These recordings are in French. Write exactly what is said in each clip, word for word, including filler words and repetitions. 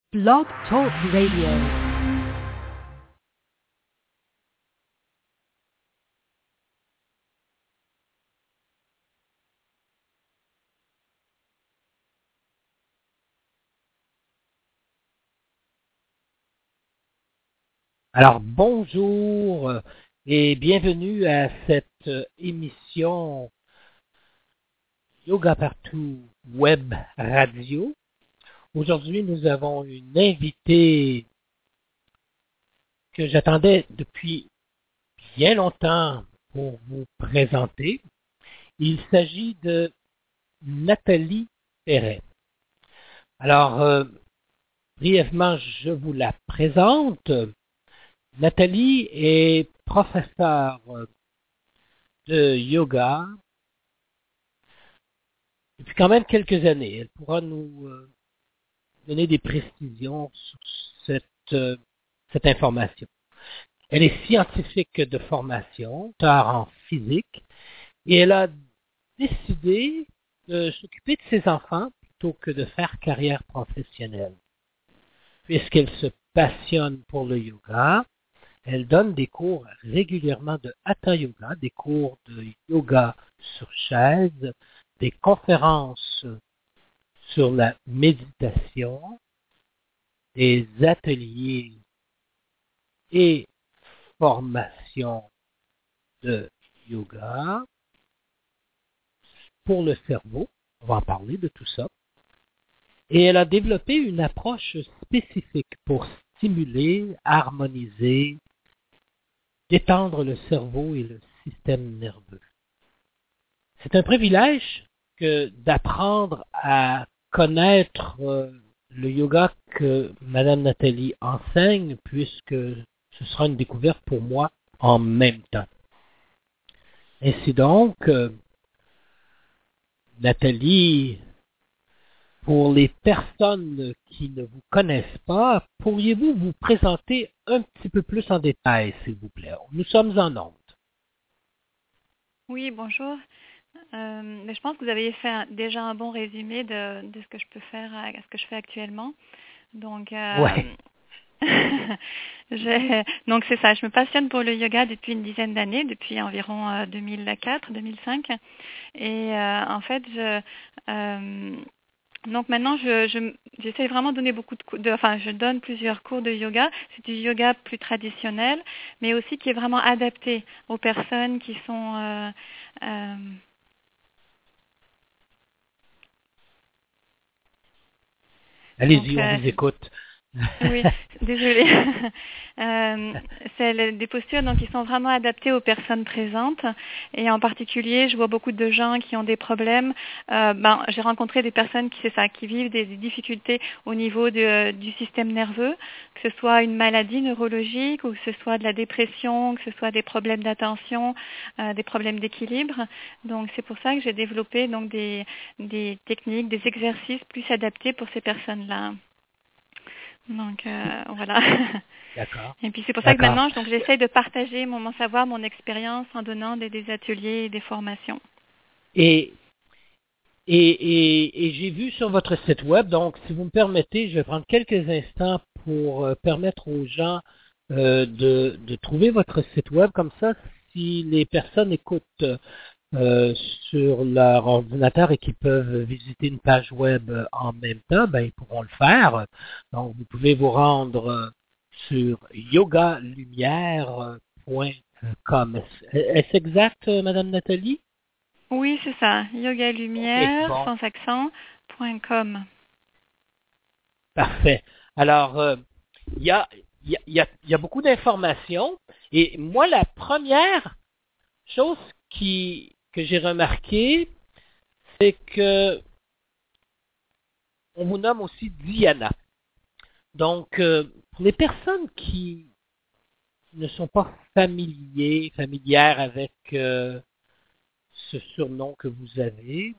Blog Talk Radio. Alors bonjour et bienvenue à cette émission Yoga Partout Web Radio. Aujourd'hui, nous avons une invitée que j'attendais depuis bien longtemps pour vous présenter. Il s'agit de Nathalie Perret. Alors, euh, brièvement, je vous la présente. Nathalie est professeure de yoga depuis quand même quelques années. Elle pourra nous euh, donner des précisions sur cette, euh, cette information. Elle est scientifique de formation, docteur en physique, et elle a décidé de s'occuper de ses enfants plutôt que de faire carrière professionnelle. Puisqu'elle se passionne pour le yoga, elle donne des cours régulièrement de Hatha Yoga, des cours de yoga sur chaise, des conférences sur la méditation, des ateliers et formations de yoga pour le cerveau. On va en parler de tout ça. Et elle a développé une approche spécifique pour stimuler, harmoniser, détendre le cerveau et le système nerveux. C'est un privilège que d'apprendre à connaître euh, le yoga que Madame Nathalie enseigne, puisque ce sera une découverte pour moi en même temps. Ainsi donc, euh, Nathalie, pour les personnes qui ne vous connaissent pas, pourriez-vous vous présenter un petit peu plus en détail, s'il vous plaît? Nous sommes en ondes. Oui, bonjour. Euh, mais je pense que vous avez fait un, déjà un bon résumé de, de ce que je peux faire, à, à ce que je fais actuellement. Donc, euh, ouais. je, donc c'est ça. Je me passionne pour le yoga depuis une dizaine d'années, depuis environ euh, deux mille quatre, deux mille cinq. Et euh, en fait, je euh, donc maintenant, je, je, j'essaie vraiment de donner beaucoup de cours, de, enfin, je donne plusieurs cours de yoga. C'est du yoga plus traditionnel, mais aussi qui est vraiment adapté aux personnes qui sont euh, euh, Allez-y, donc, on euh, vous écoute. oui, désolée. euh, c'est le- des postures donc qui sont vraiment adaptées aux personnes présentes, et en particulier, je vois beaucoup de gens qui ont des problèmes. Euh, ben, j'ai rencontré des personnes qui c'est ça, qui vivent des, des difficultés au niveau de, du système nerveux, que ce soit une maladie neurologique ou que ce soit de la dépression, que ce soit des problèmes d'attention, euh, des problèmes d'équilibre. Donc c'est pour ça que j'ai développé donc des, des techniques, des exercices plus adaptés pour ces personnes-là. Donc euh, voilà. D'accord. Et puis c'est pour ça que D'accord. maintenant, donc j'essaye de partager mon, mon savoir, mon expérience en donnant des, des ateliers et des formations. Et, et, et, et j'ai vu sur votre site web, donc si vous me permettez, je vais prendre quelques instants pour euh, permettre aux gens euh, de, de trouver votre site web. Comme ça, si les personnes écoutent euh, sur leur ordinateur et qui peuvent visiter une page web en même temps, ben, ils pourront le faire. Donc, vous pouvez vous rendre sur yoga lumière point com. Est-ce exact, Madame Nathalie? Oui, c'est ça. Yoga OK, Lumière, bon, sans accent, point com. parfait. Alors, euh, il y a, il y, a, il y, a, il y a beaucoup d'informations. Et moi, la première chose qui, que j'ai remarqué, c'est que on vous nomme aussi Diana. Donc, euh, pour les personnes qui ne sont pas familiers, familières avec euh, ce surnom que vous avez,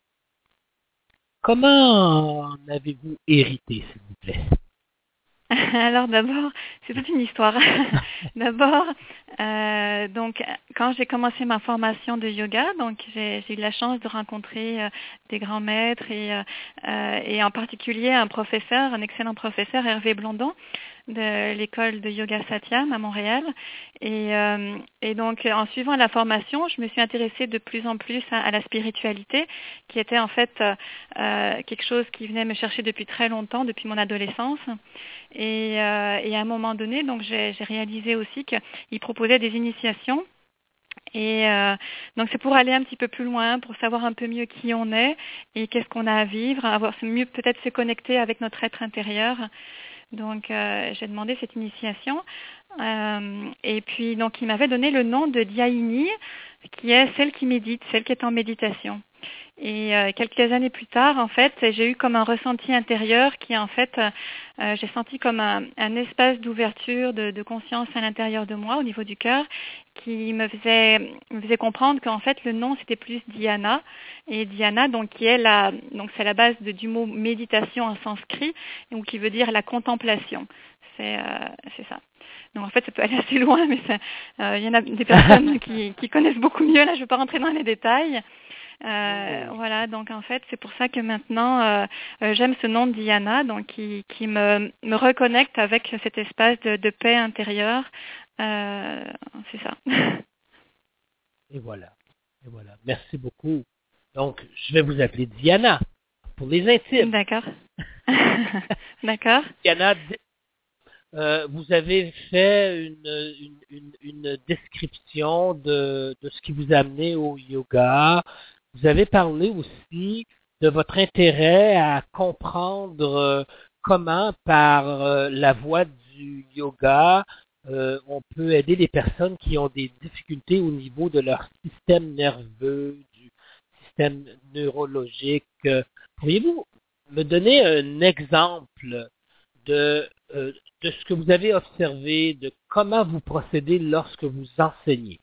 comment en avez-vous hérité, s'il vous plaît? Alors d'abord, c'est toute une histoire. D'abord, Euh, donc, quand j'ai commencé ma formation de yoga, donc j'ai, j'ai eu la chance de rencontrer euh, des grands maîtres et, euh, euh, et en particulier un professeur, un excellent professeur, Hervé Blondon, de l'école de Yoga Satyam à Montréal. Et, euh, et donc, en suivant la formation, je me suis intéressée de plus en plus à, à la spiritualité, qui était en fait euh, euh, quelque chose qui venait me chercher depuis très longtemps, depuis mon adolescence. Et, euh, et à un moment donné, donc j'ai, j'ai réalisé aussi qu'il proposait des initiations. Et euh, donc c'est pour aller un petit peu plus loin, pour savoir un peu mieux qui on est et qu'est-ce qu'on a à vivre, avoir c'est mieux peut-être se connecter avec notre être intérieur. Donc euh, j'ai demandé cette initiation euh, et puis donc il m'avait donné le nom de Dhyayini, qui est celle qui médite, celle qui est en méditation. Et euh, quelques années plus tard, en fait, j'ai eu comme un ressenti intérieur qui, en fait, euh, j'ai senti comme un, un espace d'ouverture, de, de conscience à l'intérieur de moi, au niveau du cœur, qui me faisait, me faisait comprendre qu'en fait, le nom, c'était plus Dhyana. Et Dhyana, donc, qui est la, donc, c'est la base de, du mot méditation en sanskrit, ou qui veut dire la contemplation. C'est, euh, c'est ça. Donc, en fait, ça peut aller assez loin, mais ça, euh, il y en a des personnes qui, qui connaissent beaucoup mieux. Là, je ne vais pas rentrer dans les détails. Euh, Oh. Voilà, donc en fait, c'est pour ça que maintenant, euh, euh, j'aime ce nom de Dhyana, donc qui, qui me, me reconnecte avec cet espace de, de paix intérieure. Euh, c'est ça. Et voilà. Et voilà. Merci beaucoup. Donc, je vais vous appeler Diana pour les intimes. D'accord. D'accord. Diana, euh, vous avez fait une, une, une, une description de, de ce qui vous a amené au yoga. Vous avez parlé aussi de votre intérêt à comprendre euh, comment, par euh, la voie du yoga, euh, on peut aider les personnes qui ont des difficultés au niveau de leur système nerveux, du système neurologique. Euh, Pourriez-vous me donner un exemple de, euh, de ce que vous avez observé, de comment vous procédez lorsque vous enseignez?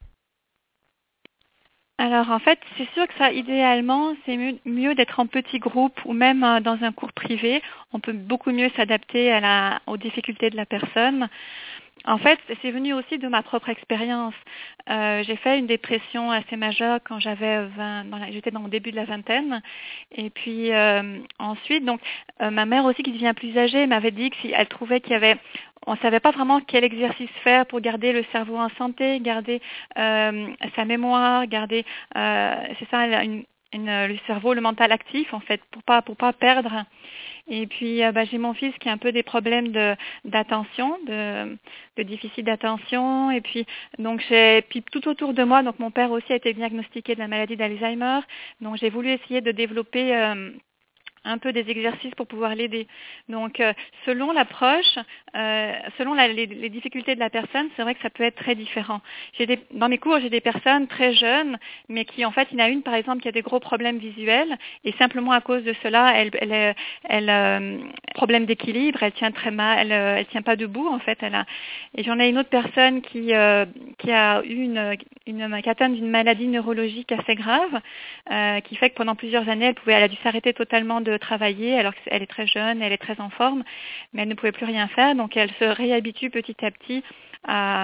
Alors en fait, c'est sûr que ça, idéalement, c'est mieux, mieux d'être en petit groupe ou même euh, dans un cours privé. On peut beaucoup mieux s'adapter à la, aux difficultés de la personne. En fait, c'est venu aussi de ma propre expérience. Euh, j'ai fait une dépression assez majeure quand j'avais vingt, dans la, j'étais dans le début de la vingtaine. Et puis euh, ensuite, donc euh, ma mère aussi qui devient plus âgée m'avait dit que si elle trouvait qu'il y avait, on ne savait pas vraiment quel exercice faire pour garder le cerveau en santé, garder euh, sa mémoire, garder, euh, c'est ça, une, une, le cerveau, le mental actif en fait, pour pas pour pas perdre. Et puis, euh, bah, j'ai mon fils qui a un peu des problèmes de d'attention, de, de déficit d'attention. Et puis, donc, j'ai, puis tout autour de moi, donc mon père aussi a été diagnostiqué de la maladie d'Alzheimer. Donc, j'ai voulu essayer de développer euh, un peu des exercices pour pouvoir l'aider. Donc, euh, selon l'approche, euh, selon la, les, les difficultés de la personne, c'est vrai que ça peut être très différent. J'ai des, dans mes cours, j'ai des personnes très jeunes, mais qui, en fait, il y en a une, par exemple, qui a des gros problèmes visuels, et simplement à cause de cela, elle, elle, elle, elle euh, problème d'équilibre, elle tient très mal, elle, elle tient pas debout, en fait. Elle a, et j'en ai une autre personne qui, euh, qui a eu une, une, qui atteint d'une maladie neurologique assez grave, euh, qui fait que pendant plusieurs années, elle pouvait, elle a dû s'arrêter totalement de travailler alors qu'elle est très jeune, elle est très en forme, mais elle ne pouvait plus rien faire, donc elle se réhabitue petit à petit à,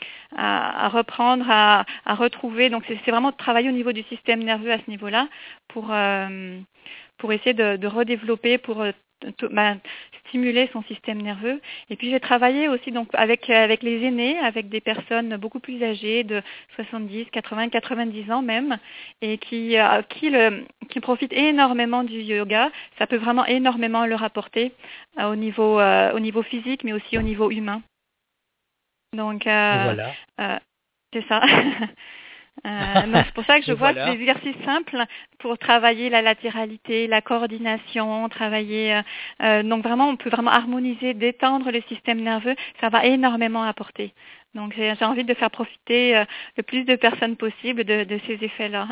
à, à reprendre, à, à retrouver. Donc c'est, c'est vraiment de travailler au niveau du système nerveux à ce niveau-là pour euh, pour essayer de, de redévelopper, pour euh, t- ben, stimuler son système nerveux. Et puis j'ai travaillé aussi donc avec avec les aînés, avec des personnes beaucoup plus âgées de soixante-dix, quatre-vingts, quatre-vingt-dix ans même, et qui euh, qui le qui profitent énormément du yoga. Ça peut vraiment énormément leur apporter euh, au niveau euh, au niveau physique, mais aussi au niveau humain. Donc Et euh, voilà. euh, c'est ça. Euh, donc c'est pour ça que je Et vois que voilà. des exercices simples pour travailler la latéralité, la coordination, travailler euh, euh, donc vraiment on peut vraiment harmoniser, détendre le système nerveux, ça va énormément apporter. Donc j'ai, j'ai envie de faire profiter euh, le plus de personnes possible de, de ces effets-là.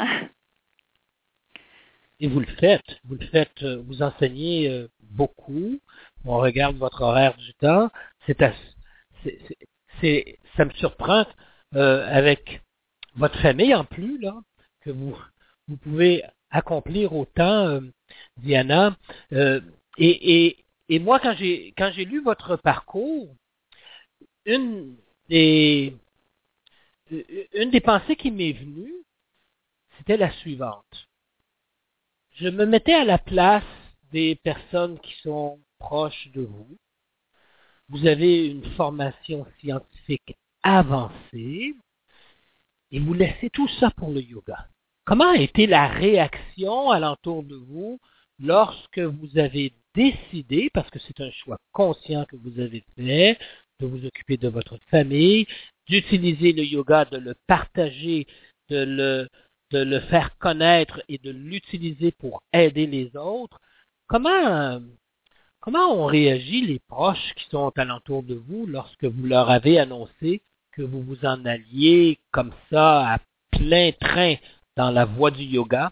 Et vous le faites. Vous le faites. euh, Vous enseignez euh, beaucoup. On regarde votre horaire du temps. C'est, assez, c'est, c'est, c'est- ça me surprend euh, avec votre famille en plus là que vous vous pouvez accomplir autant, euh, Diana. Euh, et, et, et moi quand j'ai quand j'ai lu votre parcours, une des une des pensées qui m'est venue, c'était la suivante. Je me mettais à la place des personnes qui sont proches de vous. Vous avez une formation scientifique avancée et vous laissez tout ça pour le yoga. Comment a été la réaction alentour de vous lorsque vous avez décidé, parce que c'est un choix conscient que vous avez fait, de vous occuper de votre famille, d'utiliser le yoga, de le partager, de le, de le faire connaître et de l'utiliser pour aider les autres? Comment, comment ont réagi les proches qui sont alentour de vous lorsque vous leur avez annoncé que vous vous en alliez comme ça à plein train dans la voie du yoga?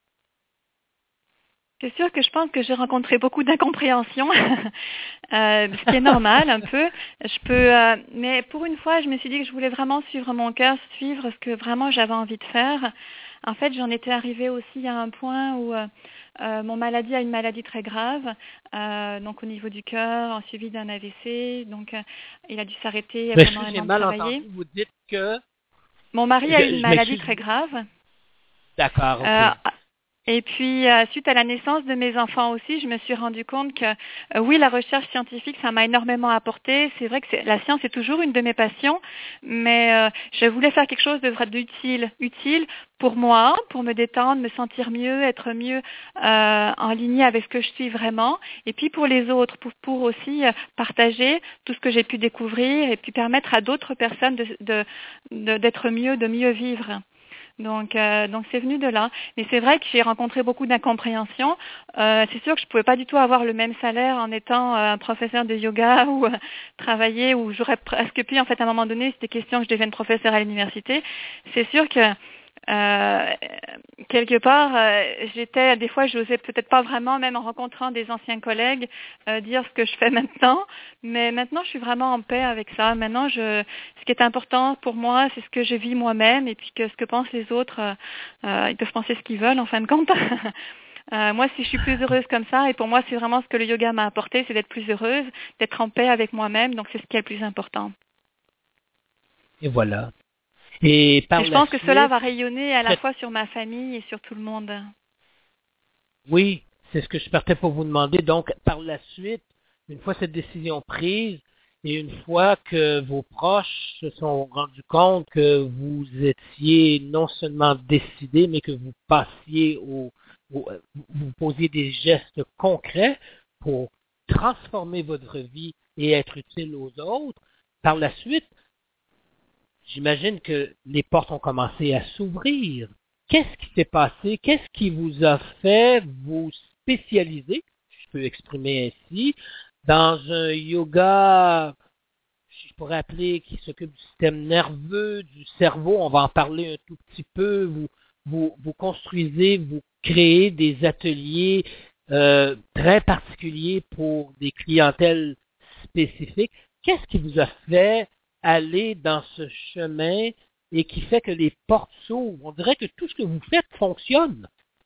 C'est sûr que je pense que j'ai rencontré beaucoup d'incompréhension, euh, ce qui est normal un peu. Je peux, euh, mais pour une fois, je me suis dit que je voulais vraiment suivre mon cœur, suivre ce que vraiment j'avais envie de faire. En fait, j'en étais arrivée aussi à un point où euh, euh, mon maladie a une maladie très grave, euh, donc au niveau du cœur, en suivi d'un A V C, donc euh, il a dû s'arrêter Mais pendant un j'ai an de mal travailler. entendu, vous dites que... Mon mari Je, a une je maladie m'excuse. très grave. D'accord, ok. Euh, Et puis, euh, suite à la naissance de mes enfants aussi, je me suis rendu compte que, euh, oui, la recherche scientifique, ça m'a énormément apporté. C'est vrai que c'est, la science est toujours une de mes passions, mais euh, je voulais faire quelque chose de vrai d'utile, utile pour moi, pour me détendre, me sentir mieux, être mieux euh, en ligne avec ce que je suis vraiment, et puis pour les autres, pour, pour aussi euh, partager tout ce que j'ai pu découvrir et puis permettre à d'autres personnes de, de, de, d'être mieux, de mieux vivre. Donc, euh, donc c'est venu de là. Mais c'est vrai que j'ai rencontré beaucoup d'incompréhension. Euh, c'est sûr que je ne pouvais pas du tout avoir le même salaire en étant euh, un professeur de yoga ou euh, travailler, ou j'aurais presque pu, en fait, à un moment donné, c'était question que je devienne professeur à l'université. C'est sûr que euh, quelque part, euh, j'étais, des fois, je n'osais peut-être pas vraiment, même en rencontrant des anciens collègues, euh, dire ce que je fais maintenant. Mais maintenant, je suis vraiment en paix avec ça. Maintenant, je, ce qui est important pour moi, c'est ce que je vis moi-même, et puis que ce que pensent les autres, euh, euh, ils peuvent penser ce qu'ils veulent, en fin de compte. Euh, moi, si je suis plus heureuse comme ça, et pour moi, c'est vraiment ce que le yoga m'a apporté, c'est d'être plus heureuse, d'être en paix avec moi-même. Donc, c'est ce qui est le plus important. Et voilà. Et par Et je la pense que cela suite, va rayonner à la cette- fois sur ma famille et sur tout le monde. oui, c'est ce que je partais pour vous demander. Donc, par la suite, une fois cette décision prise et une fois que vos proches se sont rendus compte que vous étiez non seulement décidé, mais que vous passiez au, au vous posiez des gestes concrets pour transformer votre vie et être utile aux autres, par la suite, j'imagine que les portes ont commencé à s'ouvrir. Qu'est-ce qui s'est passé? Qu'est-ce qui vous a fait vous spécialiser, si je peux exprimer ainsi, dans un yoga, je pourrais appeler, qui s'occupe du système nerveux, du cerveau? On va en parler un tout petit peu. Vous, vous, vous construisez, vous créez des ateliers euh, très particuliers pour des clientèles spécifiques. Qu'est-ce qui vous a fait aller dans ce chemin et qui fait que les portes s'ouvrent? On dirait que tout ce que vous faites fonctionne.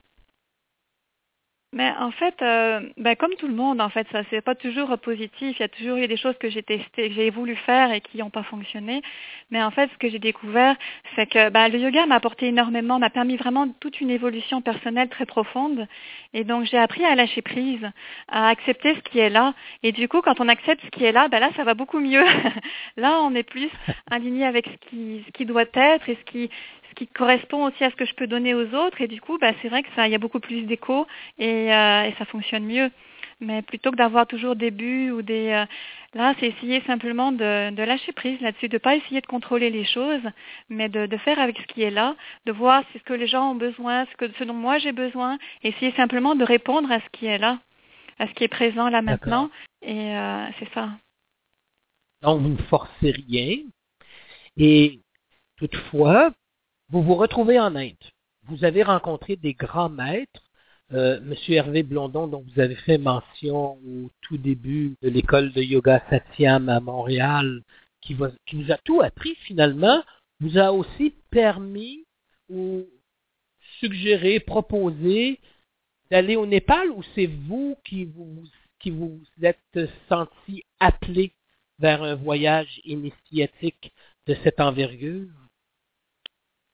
Mais en fait, euh, ben, comme tout le monde, en fait, ça c'est pas toujours positif. Il y a toujours eu des choses que j'ai testées, que j'ai voulu faire et qui n'ont pas fonctionné. Mais en fait, ce que j'ai découvert, c'est que ben, le yoga m'a apporté énormément, m'a permis vraiment toute une évolution personnelle très profonde. Et donc, j'ai appris à lâcher prise, à accepter ce qui est là. Et du coup, quand on accepte ce qui est là, ben là, ça va beaucoup mieux. Là, on est plus aligné avec ce qui, ce qui doit être et ce qui ce qui correspond aussi à ce que je peux donner aux autres, et du coup, bah, c'est vrai que ça, il y a beaucoup plus d'écho et, euh, et ça fonctionne mieux. Mais plutôt que d'avoir toujours des buts ou des, euh, là, c'est essayer simplement de, de lâcher prise là-dessus, de pas essayer de contrôler les choses, mais de, de faire avec ce qui est là, de voir ce que les gens ont besoin, ce que, ce dont moi j'ai besoin, et essayer simplement de répondre à ce qui est là, à ce qui est présent là D'accord. maintenant, et euh, c'est ça. Donc, vous ne forcez rien. Et toutefois, vous vous retrouvez en Inde. Vous avez rencontré des grands maîtres, euh, M. Hervé Blondon, dont vous avez fait mention au tout début de l'école de yoga Satyam à Montréal, qui, va, qui vous a tout appris finalement, vous a aussi permis ou suggéré, proposé d'aller au Népal, ou c'est vous qui vous, qui vous êtes senti appelé vers un voyage initiatique de cette envergure?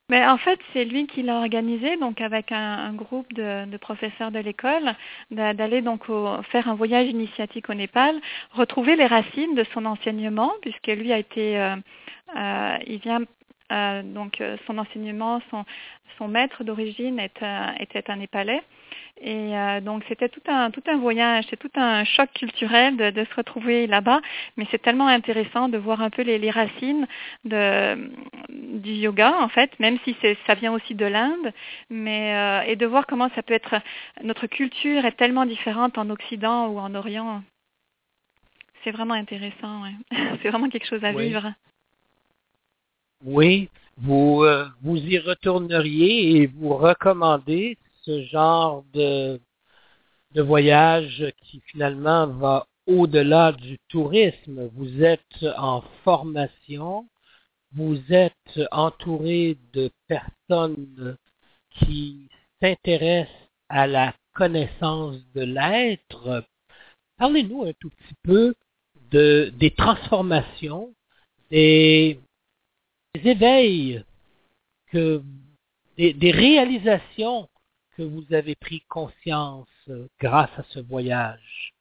Mais en fait, c'est lui qui l'a organisé, donc avec un, un groupe de, de professeurs de l'école, d'a- d'aller donc au- faire un voyage initiatique au Népal, retrouver les racines de son enseignement, puisque lui a été, euh, euh, il vient euh, donc euh, son enseignement, son, son maître d'origine est, euh, était un Népalais. Et euh, donc c'était tout un tout un voyage, c'est tout un choc culturel de, de se retrouver là-bas, mais c'est tellement intéressant de voir un peu les, les racines de, du yoga en fait, même si c'est, ça vient aussi de l'Inde, mais euh, et de voir comment ça peut être, notre culture est tellement différente en Occident ou en Orient. C'est vraiment intéressant, ouais. C'est vraiment quelque chose à Oui. vivre. Oui, vous, euh, vous y retourneriez et vous recommandez ce genre de, de voyage qui finalement va au-delà du tourisme. Vous êtes en formation, vous êtes entouré de personnes qui s'intéressent à la connaissance de l'être. Parlez-nous un tout petit peu de, des transformations, des, des éveils, que, des, des réalisations que vous avez pris conscience euh, grâce à ce voyage.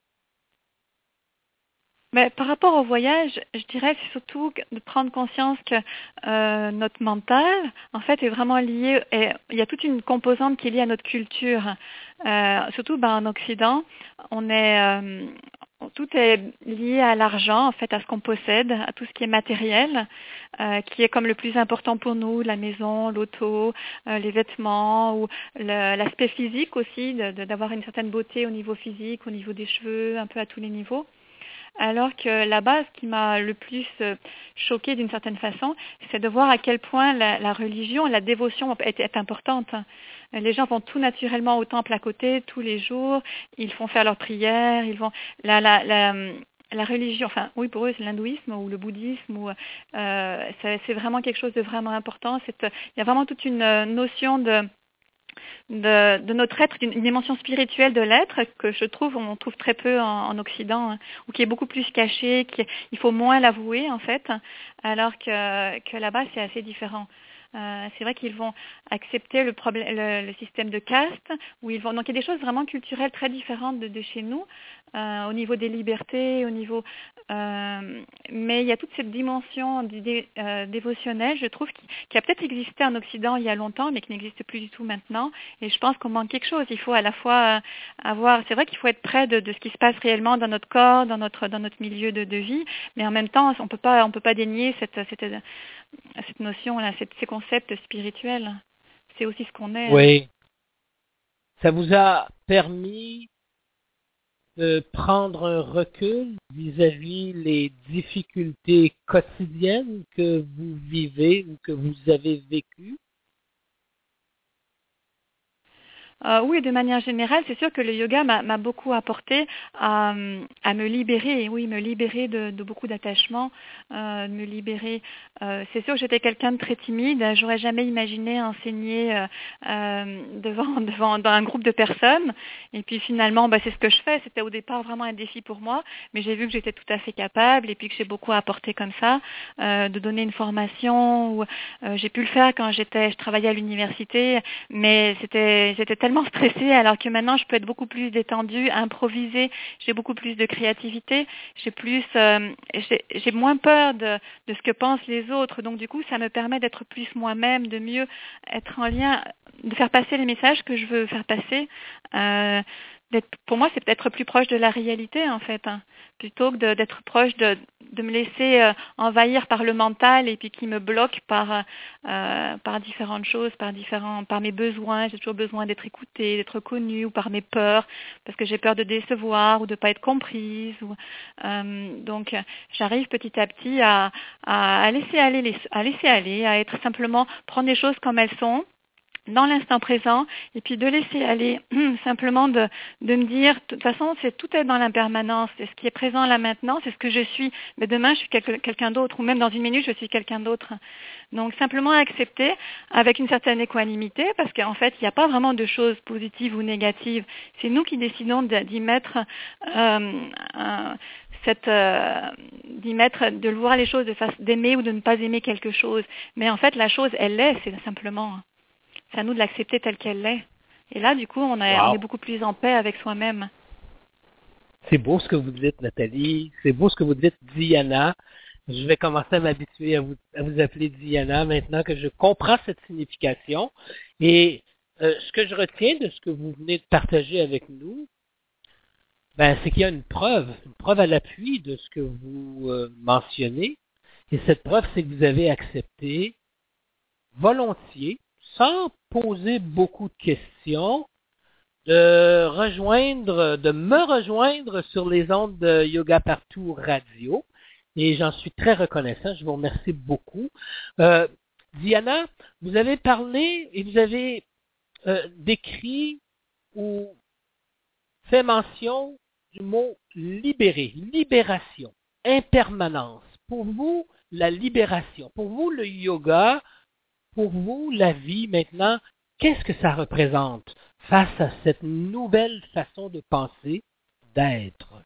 Mais par rapport au voyage, je dirais que c'est surtout de prendre conscience que euh, notre mental, en fait, est vraiment lié, et il y a toute une composante qui est liée à notre culture. Euh, surtout ben, en Occident, on est, euh, tout est lié à l'argent, en fait, à ce qu'on possède, à tout ce qui est matériel, euh, qui est comme le plus important pour nous, la maison, l'auto, euh, les vêtements, ou le, l'aspect physique aussi, de, de, d'avoir une certaine beauté au niveau physique, au niveau des cheveux, un peu à tous les niveaux. Alors que là-bas, ce qui m'a le plus choquée d'une certaine façon, c'est de voir à quel point la, la religion, la dévotion est, est importante. Les gens vont tout naturellement au temple à côté tous les jours, ils font faire leurs prières, ils vont la, la, la, la religion, enfin oui pour eux c'est l'hindouisme ou le bouddhisme, ou euh, c'est, c'est vraiment quelque chose de vraiment important. C'est, il y a vraiment toute une notion de De, de notre être, d'une une dimension spirituelle de l'être que je trouve, on trouve très peu en, en Occident, hein, ou qui est beaucoup plus cachée, qui, il faut moins l'avouer en fait, alors que, que là-bas c'est assez différent. Euh, c'est vrai qu'ils vont accepter le, problème, le, le système de caste, où ils vont. Donc il y a des choses vraiment culturelles très différentes de, de chez nous, euh, au niveau des libertés, au niveau. Euh, mais il y a toute cette dimension d'idée, euh, dévotionnelle, je trouve, qui, qui a peut-être existé en Occident il y a longtemps, mais qui n'existe plus du tout maintenant. Et je pense qu'on manque quelque chose. Il faut à la fois euh, avoir. C'est vrai qu'il faut être près de, de ce qui se passe réellement dans notre corps, dans notre dans notre milieu de, de vie, mais en même temps, on peut pas on peut pas dénier cette cette cette notion-là, cette, ces concepts spirituels. C'est aussi ce qu'on est. Oui, ça vous a permis de prendre un recul vis-à-vis les difficultés quotidiennes que vous vivez ou que vous avez vécues? Euh, oui, de manière générale, c'est sûr que le yoga m'a, m'a beaucoup apporté à, à me libérer, oui, me libérer de, de beaucoup d'attachements, euh, me libérer. Euh, c'est sûr que j'étais quelqu'un de très timide, j'aurais jamais imaginé enseigner euh, euh, devant, devant dans un groupe de personnes. Et puis finalement, bah, c'est ce que je fais. C'était au départ vraiment un défi pour moi, mais j'ai vu que j'étais tout à fait capable et puis que j'ai beaucoup apporté comme ça, euh, de donner une formation. Où, euh, j'ai pu le faire quand j'étais, je travaillais à l'université, mais c'était, c'était tellement stressée, alors que maintenant je peux être beaucoup plus détendue, improviser, j'ai beaucoup plus de créativité, j'ai plus, euh, j'ai, j'ai moins peur de, de ce que pensent les autres, donc du coup ça me permet d'être plus moi-même, de mieux être en lien, de faire passer les messages que je veux faire passer. Euh, d'être, pour moi c'est peut-être plus proche de la réalité en fait, hein, plutôt que de, d'être proche de, de me laisser euh, envahir par le mental et puis qui me bloque par euh, par différentes choses, par différents, par mes besoins. J'ai toujours besoin d'être écoutée, d'être connue, ou par mes peurs, parce que j'ai peur de décevoir ou de pas être comprise. Ou, euh, donc, j'arrive petit à petit à, à laisser aller, les, à laisser aller, à être simplement prendre les choses comme elles sont, dans l'instant présent, et puis de laisser aller, simplement de, de me dire, de toute façon, c'est tout est dans l'impermanence, c'est ce qui est présent là maintenant, c'est ce que je suis, mais demain je suis quel, quelqu'un d'autre, ou même dans une minute je suis quelqu'un d'autre. Donc simplement accepter avec une certaine équanimité, parce qu'en fait il n'y a pas vraiment de choses positives ou négatives, c'est nous qui décidons d'y mettre euh, un, cette euh, d'y mettre, de voir les choses de face, d'aimer ou de ne pas aimer quelque chose. Mais en fait, la chose, elle l'est, c'est simplement. C'est à nous de l'accepter telle qu'elle est. Et là, du coup, on, a, Wow. on est beaucoup plus en paix avec soi-même. C'est beau ce que vous dites, Nathalie. C'est beau ce que vous dites, Diana. Je vais commencer à m'habituer à vous, à vous appeler Diana maintenant que je comprends cette signification. Et euh, ce que je retiens de ce que vous venez de partager avec nous, ben, c'est qu'il y a une preuve, une preuve à l'appui de ce que vous euh, mentionnez. Et cette preuve, c'est que vous avez accepté volontiers, sans poser beaucoup de questions, de rejoindre, de me rejoindre sur les ondes de Yoga Partout Radio. Et j'en suis très reconnaissant. Je vous remercie beaucoup. Euh, Diana, vous avez parlé et vous avez euh, décrit ou fait mention du mot libérer, libération, impermanence. Pour vous, la libération. Pour vous, le yoga, pour vous, la vie maintenant, qu'est-ce que ça représente face à cette nouvelle façon de penser, d'être?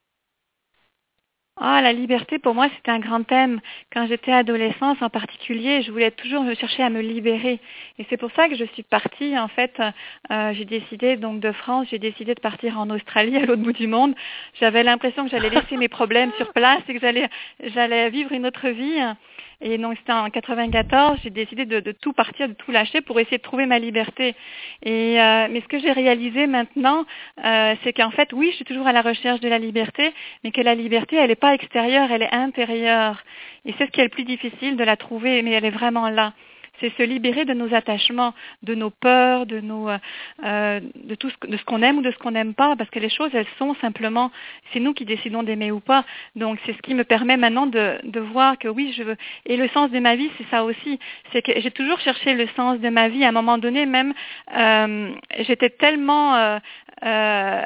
Ah, la liberté, pour moi, c'était un grand thème. Quand j'étais adolescente, en particulier, je voulais toujours chercher à me libérer. Et c'est pour ça que je suis partie. En fait, euh, j'ai décidé, donc de France, j'ai décidé de partir en Australie, à l'autre bout du monde. J'avais l'impression que j'allais laisser mes problèmes sur place et que j'allais, j'allais vivre une autre vie. Et donc, c'était en quatre-vingt-quatorze, j'ai décidé de, de tout partir, de tout lâcher pour essayer de trouver ma liberté. Et, euh, mais ce que j'ai réalisé maintenant, euh, c'est qu'en fait, oui, je suis toujours à la recherche de la liberté, mais que la liberté, elle n'est pas extérieure, elle est intérieure. Et c'est ce qui est le plus difficile de la trouver, mais elle est vraiment là. C'est se libérer de nos attachements, de nos peurs, de nos, euh, de tout ce, de ce qu'on aime ou de ce qu'on n'aime pas, parce que les choses, elles sont simplement, c'est nous qui décidons d'aimer ou pas. Donc c'est ce qui me permet maintenant de, de voir que oui, je veux. Et le sens de ma vie, c'est ça aussi. C'est que j'ai toujours cherché le sens de ma vie. À un moment donné, même, euh, j'étais tellement, euh, euh,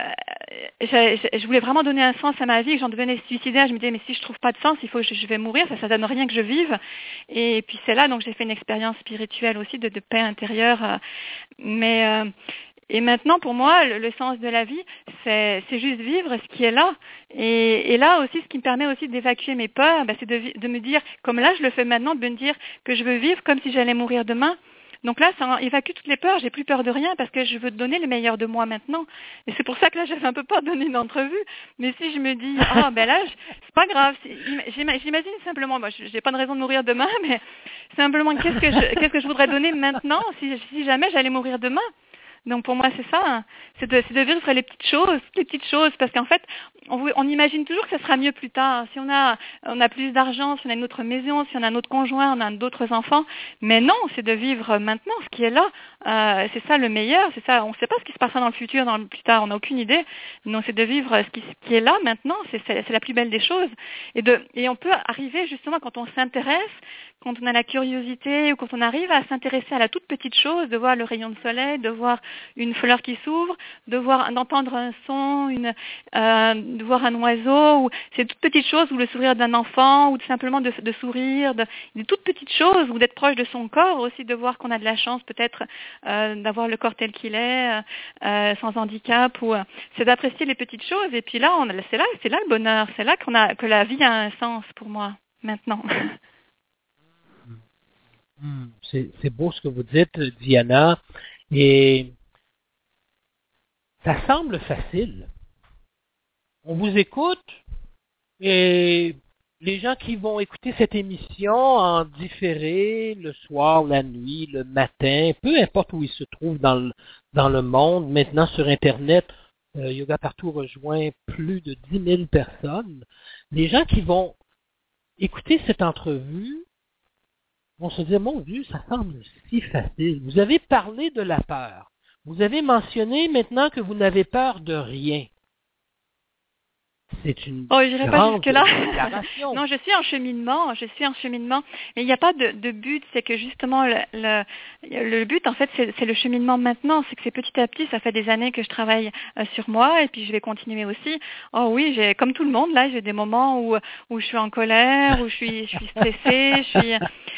je, je voulais vraiment donner un sens à ma vie, que j'en devenais suicidaire. Je me disais, mais si je trouve pas de sens, il faut que je, je vais mourir. Ça, ça donne rien que je vive. Et puis c'est là, donc j'ai fait une expérience spirituelle aussi de, de paix intérieure. Euh, mais euh, et maintenant, pour moi, le, le sens de la vie, c'est, c'est juste vivre ce qui est là. Et, et là aussi, ce qui me permet aussi d'évacuer mes peurs, ben, c'est de, de me dire, comme là je le fais maintenant, de me dire que je veux vivre comme si j'allais mourir demain. Donc là, ça évacue toutes les peurs. J'ai plus peur de rien parce que je veux donner le meilleur de moi maintenant. Et c'est pour ça que là, j'avais un peu peur de donner une entrevue. Mais si je me dis, ah ben là, c'est pas grave. J'imagine simplement, moi, j'ai pas de raison de mourir demain, mais simplement, qu'est-ce que je, qu'est-ce que je voudrais donner maintenant si, si jamais j'allais mourir demain? Donc pour moi, c'est ça, hein. c'est, de, c'est de vivre les petites choses, les petites choses, parce qu'en fait, on, on imagine toujours que ça sera mieux plus tard. Si on a, on a plus d'argent, si on a une autre maison, si on a un autre conjoint, on a d'autres enfants, mais non, c'est de vivre maintenant ce qui est là. Euh, c'est ça le meilleur, c'est ça. On ne sait pas ce qui se passera dans le futur, dans le plus tard, on n'a aucune idée. Non, c'est de vivre ce qui, ce qui est là maintenant. C'est, c'est, c'est la plus belle des choses. Et de, et on peut arriver justement quand on s'intéresse, quand on a la curiosité ou quand on arrive à s'intéresser à la toute petite chose, de voir le rayon de soleil, de voir une fleur qui s'ouvre, de voir, d'entendre un son, une, euh, de voir un oiseau, ou ces toutes petites choses, ou le sourire d'un enfant, ou simplement de, de sourire, de, des toutes petites choses, ou d'être proche de son corps aussi, de voir qu'on a de la chance peut-être euh, d'avoir le corps tel qu'il est, euh, sans handicap, ou euh, c'est d'apprécier les petites choses. Et puis là, on, c'est là, c'est là le bonheur, c'est là qu'on a que la vie a un sens pour moi maintenant. Hmm, c'est, c'est beau ce que vous dites, Diana, et ça semble facile. On vous écoute et les gens qui vont écouter cette émission en différé le soir, la nuit, le matin, peu importe où ils se trouvent dans le, dans le monde, maintenant sur Internet, euh, Yoga Partout rejoint plus de dix mille personnes. Les gens qui vont écouter cette entrevue vont se dire, mon Dieu, ça semble si facile. Vous avez parlé de la peur. Vous avez mentionné maintenant que vous n'avez peur de rien. C'est une oh, j'irai pas grande jusque-là. déclaration. Non, je suis en cheminement, je suis en cheminement, mais il n'y a pas de, de but. C'est que justement, le, le, le but, en fait, c'est, c'est le cheminement maintenant. C'est que c'est petit à petit, ça fait des années que je travaille euh, sur moi, et puis je vais continuer aussi. Oh oui, j'ai, comme tout le monde, là, j'ai des moments où où je suis en colère, où je suis, je suis stressée, je suis.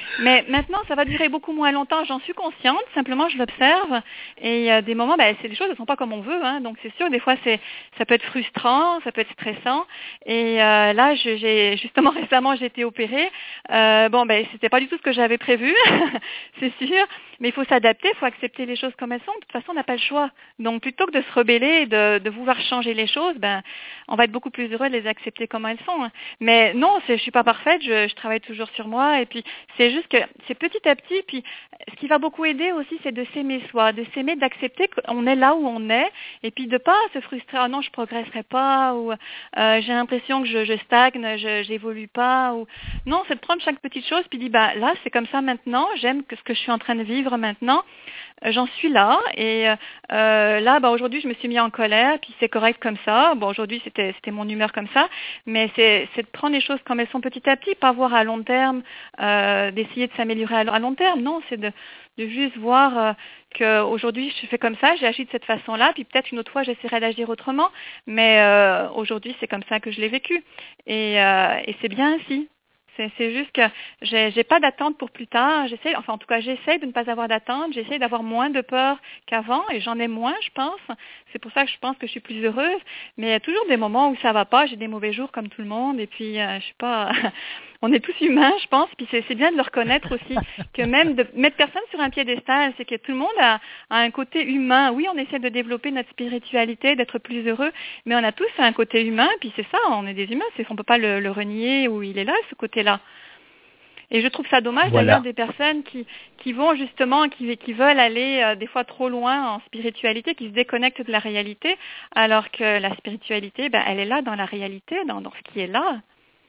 Mais maintenant, ça va durer beaucoup moins longtemps. J'en suis consciente. Simplement, je l'observe. Et il y a des moments, ben, c'est les choses ne sont pas comme on veut. Hein. Donc, c'est sûr, des fois, c'est, ça peut être frustrant, ça peut être stressant. Et euh, là, je, j'ai justement récemment, j'ai été opérée. Euh, bon, ben, c'était pas du tout ce que j'avais prévu, c'est sûr. Mais il faut s'adapter, il faut accepter les choses comme elles sont. De toute façon, on n'a pas le choix. Donc, plutôt que de se rebeller, de, de vouloir changer les choses, ben, on va être beaucoup plus heureux de les accepter comme elles sont. Hein. Mais non, c'est, je suis pas parfaite. Je, je travaille toujours sur moi. Et puis, c'est juste que c'est petit à petit. Puis, ce qui va beaucoup aider aussi, c'est de s'aimer soi, de s'aimer, d'accepter qu'on est là où on est, et puis de pas se frustrer. Ah non, je progresserai pas, ou euh, j'ai l'impression que je, je stagne, je j'évolue pas. Ou non, c'est de prendre chaque petite chose, puis dire bah là, c'est comme ça maintenant. J'aime que ce que je suis en train de vivre maintenant. J'en suis là et euh, là, bah aujourd'hui, je me suis mis en colère, puis c'est correct comme ça. Bon, aujourd'hui, c'était c'était mon humeur comme ça, mais c'est c'est de prendre les choses comme elles sont petit à petit, pas voir à long terme, euh, d'essayer de s'améliorer à, à long terme. Non, c'est de de juste voir euh, qu'aujourd'hui, je fais comme ça, j'ai agi de cette façon-là, puis peut-être une autre fois, j'essaierai d'agir autrement, mais euh, aujourd'hui, c'est comme ça que je l'ai vécu et euh, et c'est bien ainsi. C'est, c'est juste que j'ai, j'ai pas d'attente pour plus tard. J'essaie, enfin en tout cas, j'essaie de ne pas avoir d'attente. J'essaie d'avoir moins de peur qu'avant et j'en ai moins, je pense. C'est pour ça que je pense que je suis plus heureuse. Mais il y a toujours des moments où ça va pas. J'ai des mauvais jours comme tout le monde et puis euh, je sais pas. On est tous humains, je pense. Puis c'est, c'est bien de le reconnaître aussi que même de mettre personne sur un piédestal, c'est que tout le monde a, a un côté humain. Oui, on essaie de développer notre spiritualité, d'être plus heureux, mais on a tous un côté humain. Puis c'est ça, on est des humains. C'est, on peut pas le, le renier ou il est là ce côté-là. Et je trouve ça dommage Voilà. d'ailleurs des personnes qui qui vont justement, qui qui veulent aller euh, des fois trop loin en spiritualité, qui se déconnectent de la réalité, alors que la spiritualité, ben, elle est là dans la réalité, dans, dans ce qui est là.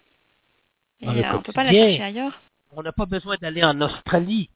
Et Dans le euh, on peut pas la quotidien, chercher ailleurs. on n'a pas besoin d'aller en Australie.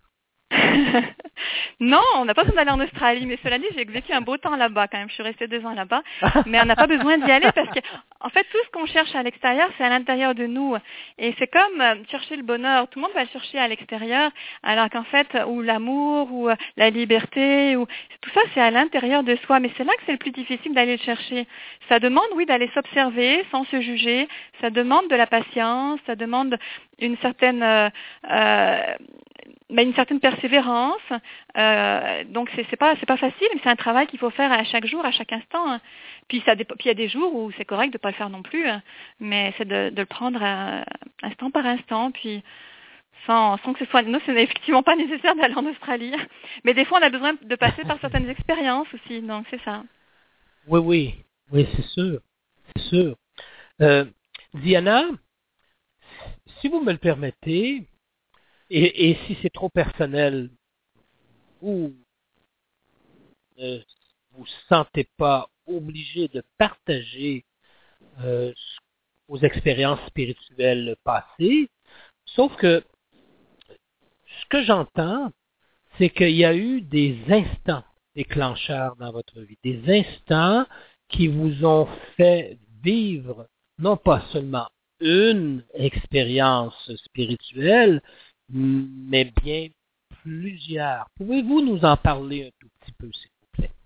Non, on n'a pas besoin d'aller en Australie, mais cela dit, j'ai vécu un beau temps là-bas quand même. Je suis restée deux ans là-bas, mais on n'a pas besoin d'y aller parce que, en fait, tout ce qu'on cherche à l'extérieur, c'est à l'intérieur de nous. Et c'est comme euh, chercher le bonheur. Tout le monde va le chercher à l'extérieur, alors qu'en fait, ou l'amour, ou euh, la liberté, ou tout ça, c'est à l'intérieur de soi. Mais c'est là que c'est le plus difficile d'aller le chercher. Ça demande, oui, d'aller s'observer sans se juger. Ça demande de la patience. Ça demande une certaine euh, euh, Ben, une certaine persévérance. Euh, donc c'est, c'est pas c'est pas facile, mais c'est un travail qu'il faut faire à chaque jour, à chaque instant. Hein. Puis ça dép- puis il y a des jours où c'est correct de pas le faire non plus, hein. Mais c'est de, de le prendre à, instant par instant, puis sans, sans que ce soit. Non, ce n'est effectivement pas nécessaire d'aller en Australie, mais des fois on a besoin de passer par certaines expériences aussi. Donc c'est ça. Oui, oui, oui, c'est sûr, c'est sûr. Euh, Diana, si vous me le permettez, et, et si c'est trop personnel, vous ne vous sentez pas obligé de partager euh, vos expériences spirituelles passées, sauf que ce que j'entends, c'est qu'il y a eu des instants déclencheurs dans votre vie, des instants qui vous ont fait vivre non pas seulement une expérience spirituelle, mais bien plusieurs. Pouvez-vous nous en parler un tout petit peu, s'il vous plaît?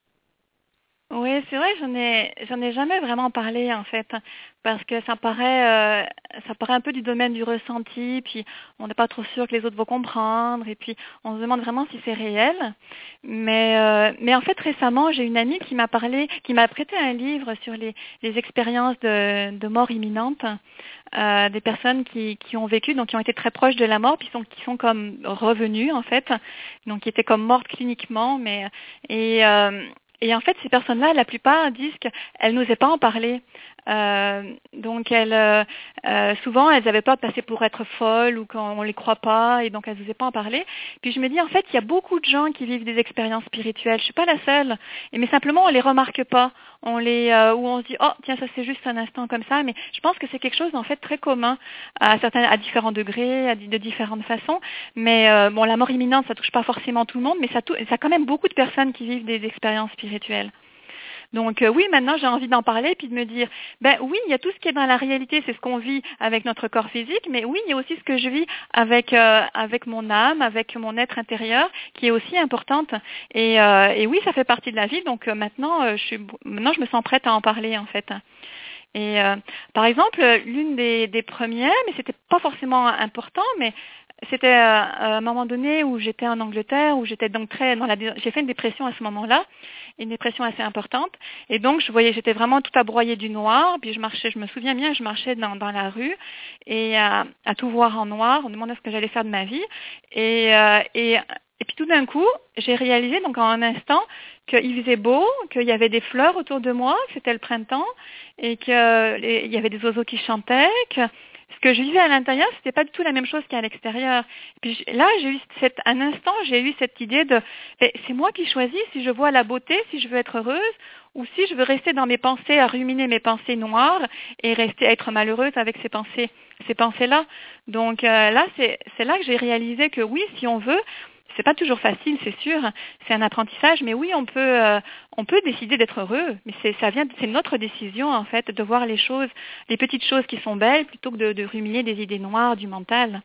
Oui, c'est vrai, j'en ai j'en ai jamais vraiment parlé en fait, parce que ça paraît euh, ça paraît un peu du domaine du ressenti, puis on n'est pas trop sûr que les autres vont comprendre, et puis on se demande vraiment si c'est réel. Mais euh, mais en fait récemment, j'ai une amie qui m'a parlé, qui m'a prêté un livre sur les les expériences de de mort imminente, euh, des personnes qui qui ont vécu, donc qui ont été très proches de la mort, puis sont qui sont comme revenues en fait, donc qui étaient comme mortes cliniquement, mais et euh, Et en fait, ces personnes-là, la plupart disent qu'elles n'osaient pas en parler. Euh, donc, elles, euh, euh, souvent, elles avaient peur de passer pour être folles ou qu'on les croit pas, et donc elles n'osaient pas en parler. Puis je me dis, en fait, il y a beaucoup de gens qui vivent des expériences spirituelles. Je suis pas la seule, et mais simplement on les remarque pas. On les, euh, ou on se dit, oh tiens, ça c'est juste un instant comme ça. Mais je pense que c'est quelque chose en fait très commun à certains, à différents degrés, à, de différentes façons. Mais euh, bon, la mort imminente, ça touche pas forcément tout le monde, mais ça, tou- ça a quand même beaucoup de personnes qui vivent des expériences spirituelles. Donc euh, oui, maintenant j'ai envie d'en parler puis de me dire, ben oui, il y a tout ce qui est dans la réalité, c'est ce qu'on vit avec notre corps physique, mais oui, il y a aussi ce que je vis avec euh, avec mon âme, avec mon être intérieur, qui est aussi importante. Et, euh, et oui, ça fait partie de la vie. Donc euh, maintenant, euh, je suis maintenant je me sens prête à en parler en fait. Et euh, par exemple, l'une des, des premières, mais c'était pas forcément important, mais c'était euh, à un moment donné où j'étais en Angleterre, où j'étais donc très dans la, j'ai fait une dépression à ce moment-là, une dépression assez importante, et donc je voyais, j'étais vraiment tout à broyer du noir, puis je marchais, je me souviens bien, je marchais dans, dans la rue et à, à tout voir en noir, on me demandait ce que j'allais faire de ma vie, et euh, et et puis tout d'un coup, j'ai réalisé donc en un instant qu'il faisait beau, qu'il y avait des fleurs autour de moi, que c'était le printemps, et qu'il y avait des oiseaux qui chantaient, que ce que je vivais à l'intérieur, c'était pas du tout la même chose qu'à l'extérieur. Et puis là, j'ai eu cette, un instant, j'ai eu cette idée de, ben, c'est moi qui choisis si je vois la beauté, si je veux être heureuse, ou si je veux rester dans mes pensées, à ruminer mes pensées noires et rester à être malheureuse avec ces pensées, ces pensées-là. Donc euh, là, c'est, c'est là que j'ai réalisé que oui, si on veut. C'est pas toujours facile, c'est sûr. C'est un apprentissage, mais oui, on peut, euh, on peut décider d'être heureux. Mais c'est, ça vient, c'est notre décision en fait de voir les choses, les petites choses qui sont belles, plutôt que de, de ruminer des idées noires du mental.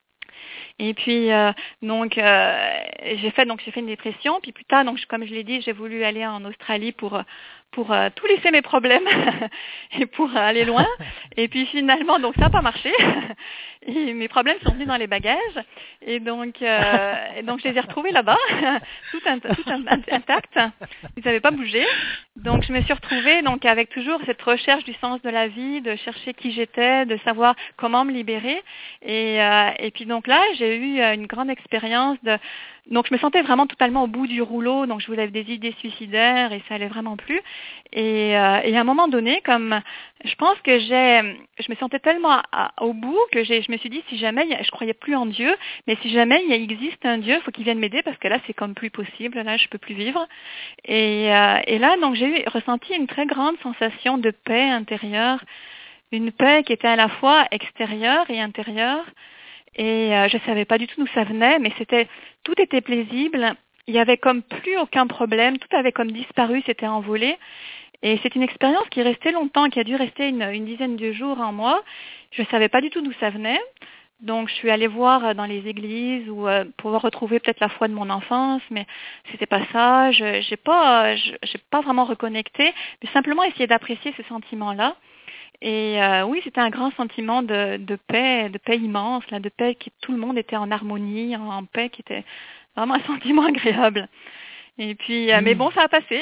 Et puis euh, donc euh, j'ai fait donc j'ai fait une dépression. Puis plus tard, donc comme je l'ai dit, j'ai voulu aller en Australie pour pour euh, tout laisser mes problèmes et pour aller loin. Et puis finalement, donc ça n'a pas marché. Et mes problèmes sont venus dans les bagages. Et donc, euh, et donc je les ai retrouvés là-bas, tout, un, tout un, intact. Ils n'avaient pas bougé. Donc je me suis retrouvée donc avec toujours cette recherche du sens de la vie, de chercher qui j'étais, de savoir comment me libérer. Et, euh, et puis donc là, j'ai eu une grande expérience de. Donc je me sentais vraiment totalement au bout du rouleau, donc je voulais des idées suicidaires et ça allait vraiment plus. Et, euh, et à un moment donné, comme je pense que j'ai, je me sentais tellement à, à, au bout que j'ai, je me suis dit si jamais, je croyais plus en Dieu, mais si jamais il existe un Dieu, il faut qu'il vienne m'aider parce que là c'est comme plus possible, là je peux plus vivre. Et, euh, et là donc j'ai eu, ressenti une très grande sensation de paix intérieure, une paix qui était à la fois extérieure et intérieure. Et euh, je ne savais pas du tout d'où ça venait, mais c'était tout était paisible. Il y avait comme plus aucun problème, tout avait comme disparu, s'était envolé. Et c'est une expérience qui est restée longtemps, qui a dû rester une, une dizaine de jours en moi. Je ne savais pas du tout d'où ça venait. Donc je suis allée voir dans les églises ou euh, pour retrouver peut-être la foi de mon enfance, mais c'était pas ça. Je j'ai pas, je, j'ai pas vraiment reconnecté, mais simplement essayer d'apprécier ce sentiment-là. Et euh, oui, c'était un grand sentiment de, de paix, de paix immense, là, de paix qui tout le monde était en harmonie, en, en paix, qui était vraiment un sentiment agréable. Et puis, euh, mais bon, ça a passé.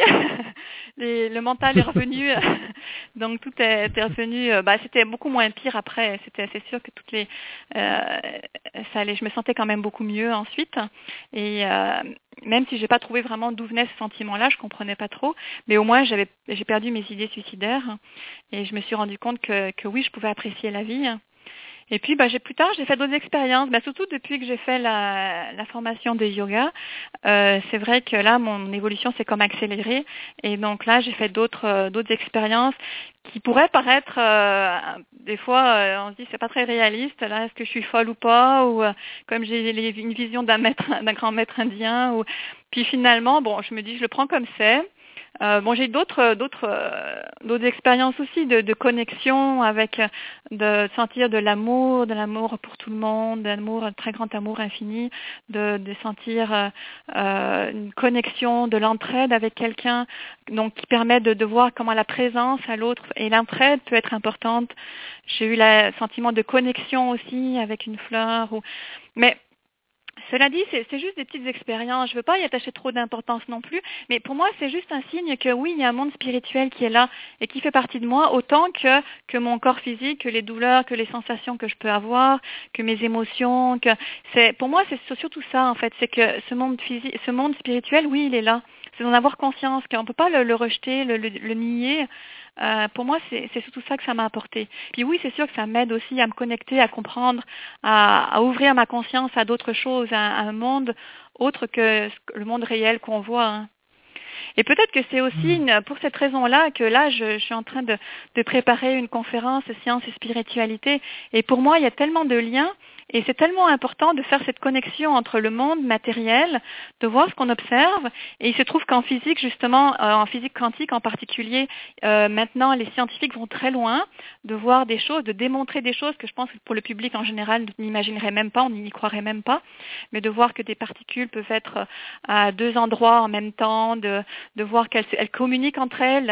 Les, le mental est revenu, donc tout est, est revenu. Euh, bah, c'était beaucoup moins pire après. C'était, c'est sûr que toutes les, euh, ça allait. Je me sentais quand même beaucoup mieux ensuite. Et euh, même si j'ai pas trouvé vraiment d'où venait ce sentiment-là, je comprenais pas trop. Mais au moins, j'avais, j'ai perdu mes idées suicidaires et je me suis rendu compte que, que oui, je pouvais apprécier la vie. Et puis, bah, j'ai plus tard, j'ai fait d'autres expériences. Bah, surtout depuis que j'ai fait la, la formation de yoga, euh, c'est vrai que là, mon évolution s'est comme accélérée. Et donc là, j'ai fait d'autres, euh, d'autres expériences qui pourraient paraître, euh, des fois, euh, on se dit c'est pas très réaliste. Là, est-ce que je suis folle ou pas? Ou euh, comme j'ai les, une vision d'un maître, d'un grand maître indien. Ou puis finalement, bon, je me dis, je le prends comme c'est. Euh, bon, j'ai d'autres, d'autres, euh, d'autres expériences aussi de, de connexion avec, de sentir de l'amour, de l'amour pour tout le monde, de l'amour, un très grand amour infini, de, de sentir euh, euh, une connexion, de l'entraide avec quelqu'un, donc qui permet de, de voir comment la présence à l'autre et l'entraide peut être importante. J'ai eu le sentiment de connexion aussi avec une fleur, ou, mais cela dit, c'est, c'est juste des petites expériences. Je ne veux pas y attacher trop d'importance non plus, mais pour moi, c'est juste un signe que oui, il y a un monde spirituel qui est là et qui fait partie de moi, autant que, que mon corps physique, que les douleurs, que les sensations que je peux avoir, que mes émotions. Que c'est, pour moi, c'est surtout ça, en fait. C'est que ce monde physique, ce monde spirituel, oui, il est là. C'est d'en avoir conscience, qu'on ne peut pas le, le rejeter, le, le, le nier. Euh, pour moi, c'est, c'est surtout ça que ça m'a apporté. Puis oui, c'est sûr que ça m'aide aussi à me connecter, à comprendre, à, à ouvrir ma conscience à d'autres choses, à, à un monde autre que le monde réel qu'on voit. Hein. Et peut-être que c'est aussi une, pour cette raison-là que là, je, je suis en train de, de préparer une conférence Science et Spiritualité. Et pour moi, il y a tellement de liens. Et c'est tellement important de faire cette connexion entre le monde matériel, de voir ce qu'on observe. Et il se trouve qu'en physique, justement, euh, en physique quantique en particulier, euh, maintenant les scientifiques vont très loin de voir des choses, de démontrer des choses que je pense que pour le public en général n'imaginerait même pas, on n'y croirait même pas. Mais de voir que des particules peuvent être à deux endroits en même temps, de, de voir qu'elles elles communiquent entre elles.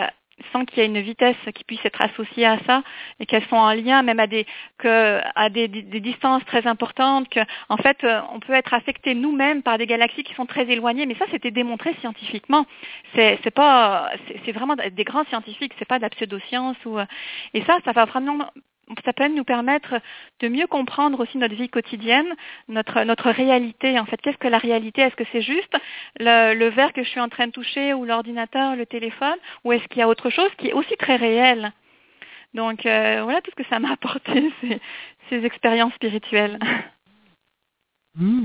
sans qu'il y ait une vitesse qui puisse être associée à ça, et qu'elles sont en lien même à des que à des, des, des distances très importantes, que en fait euh, on peut être affecté nous-mêmes par des galaxies qui sont très éloignées, mais ça c'était démontré scientifiquement. C'est c'est pas c'est, c'est vraiment des grands scientifiques, c'est pas de la pseudoscience ou euh, et ça ça va vraiment ça peut nous permettre de mieux comprendre aussi notre vie quotidienne, notre notre réalité. En fait, qu'est-ce que la réalité? Est-ce que c'est juste le, le verre que je suis en train de toucher ou l'ordinateur, le téléphone, ou est-ce qu'il y a autre chose qui est aussi très réel? Donc euh, voilà tout ce que ça m'a apporté, ces, ces expériences spirituelles. Mmh.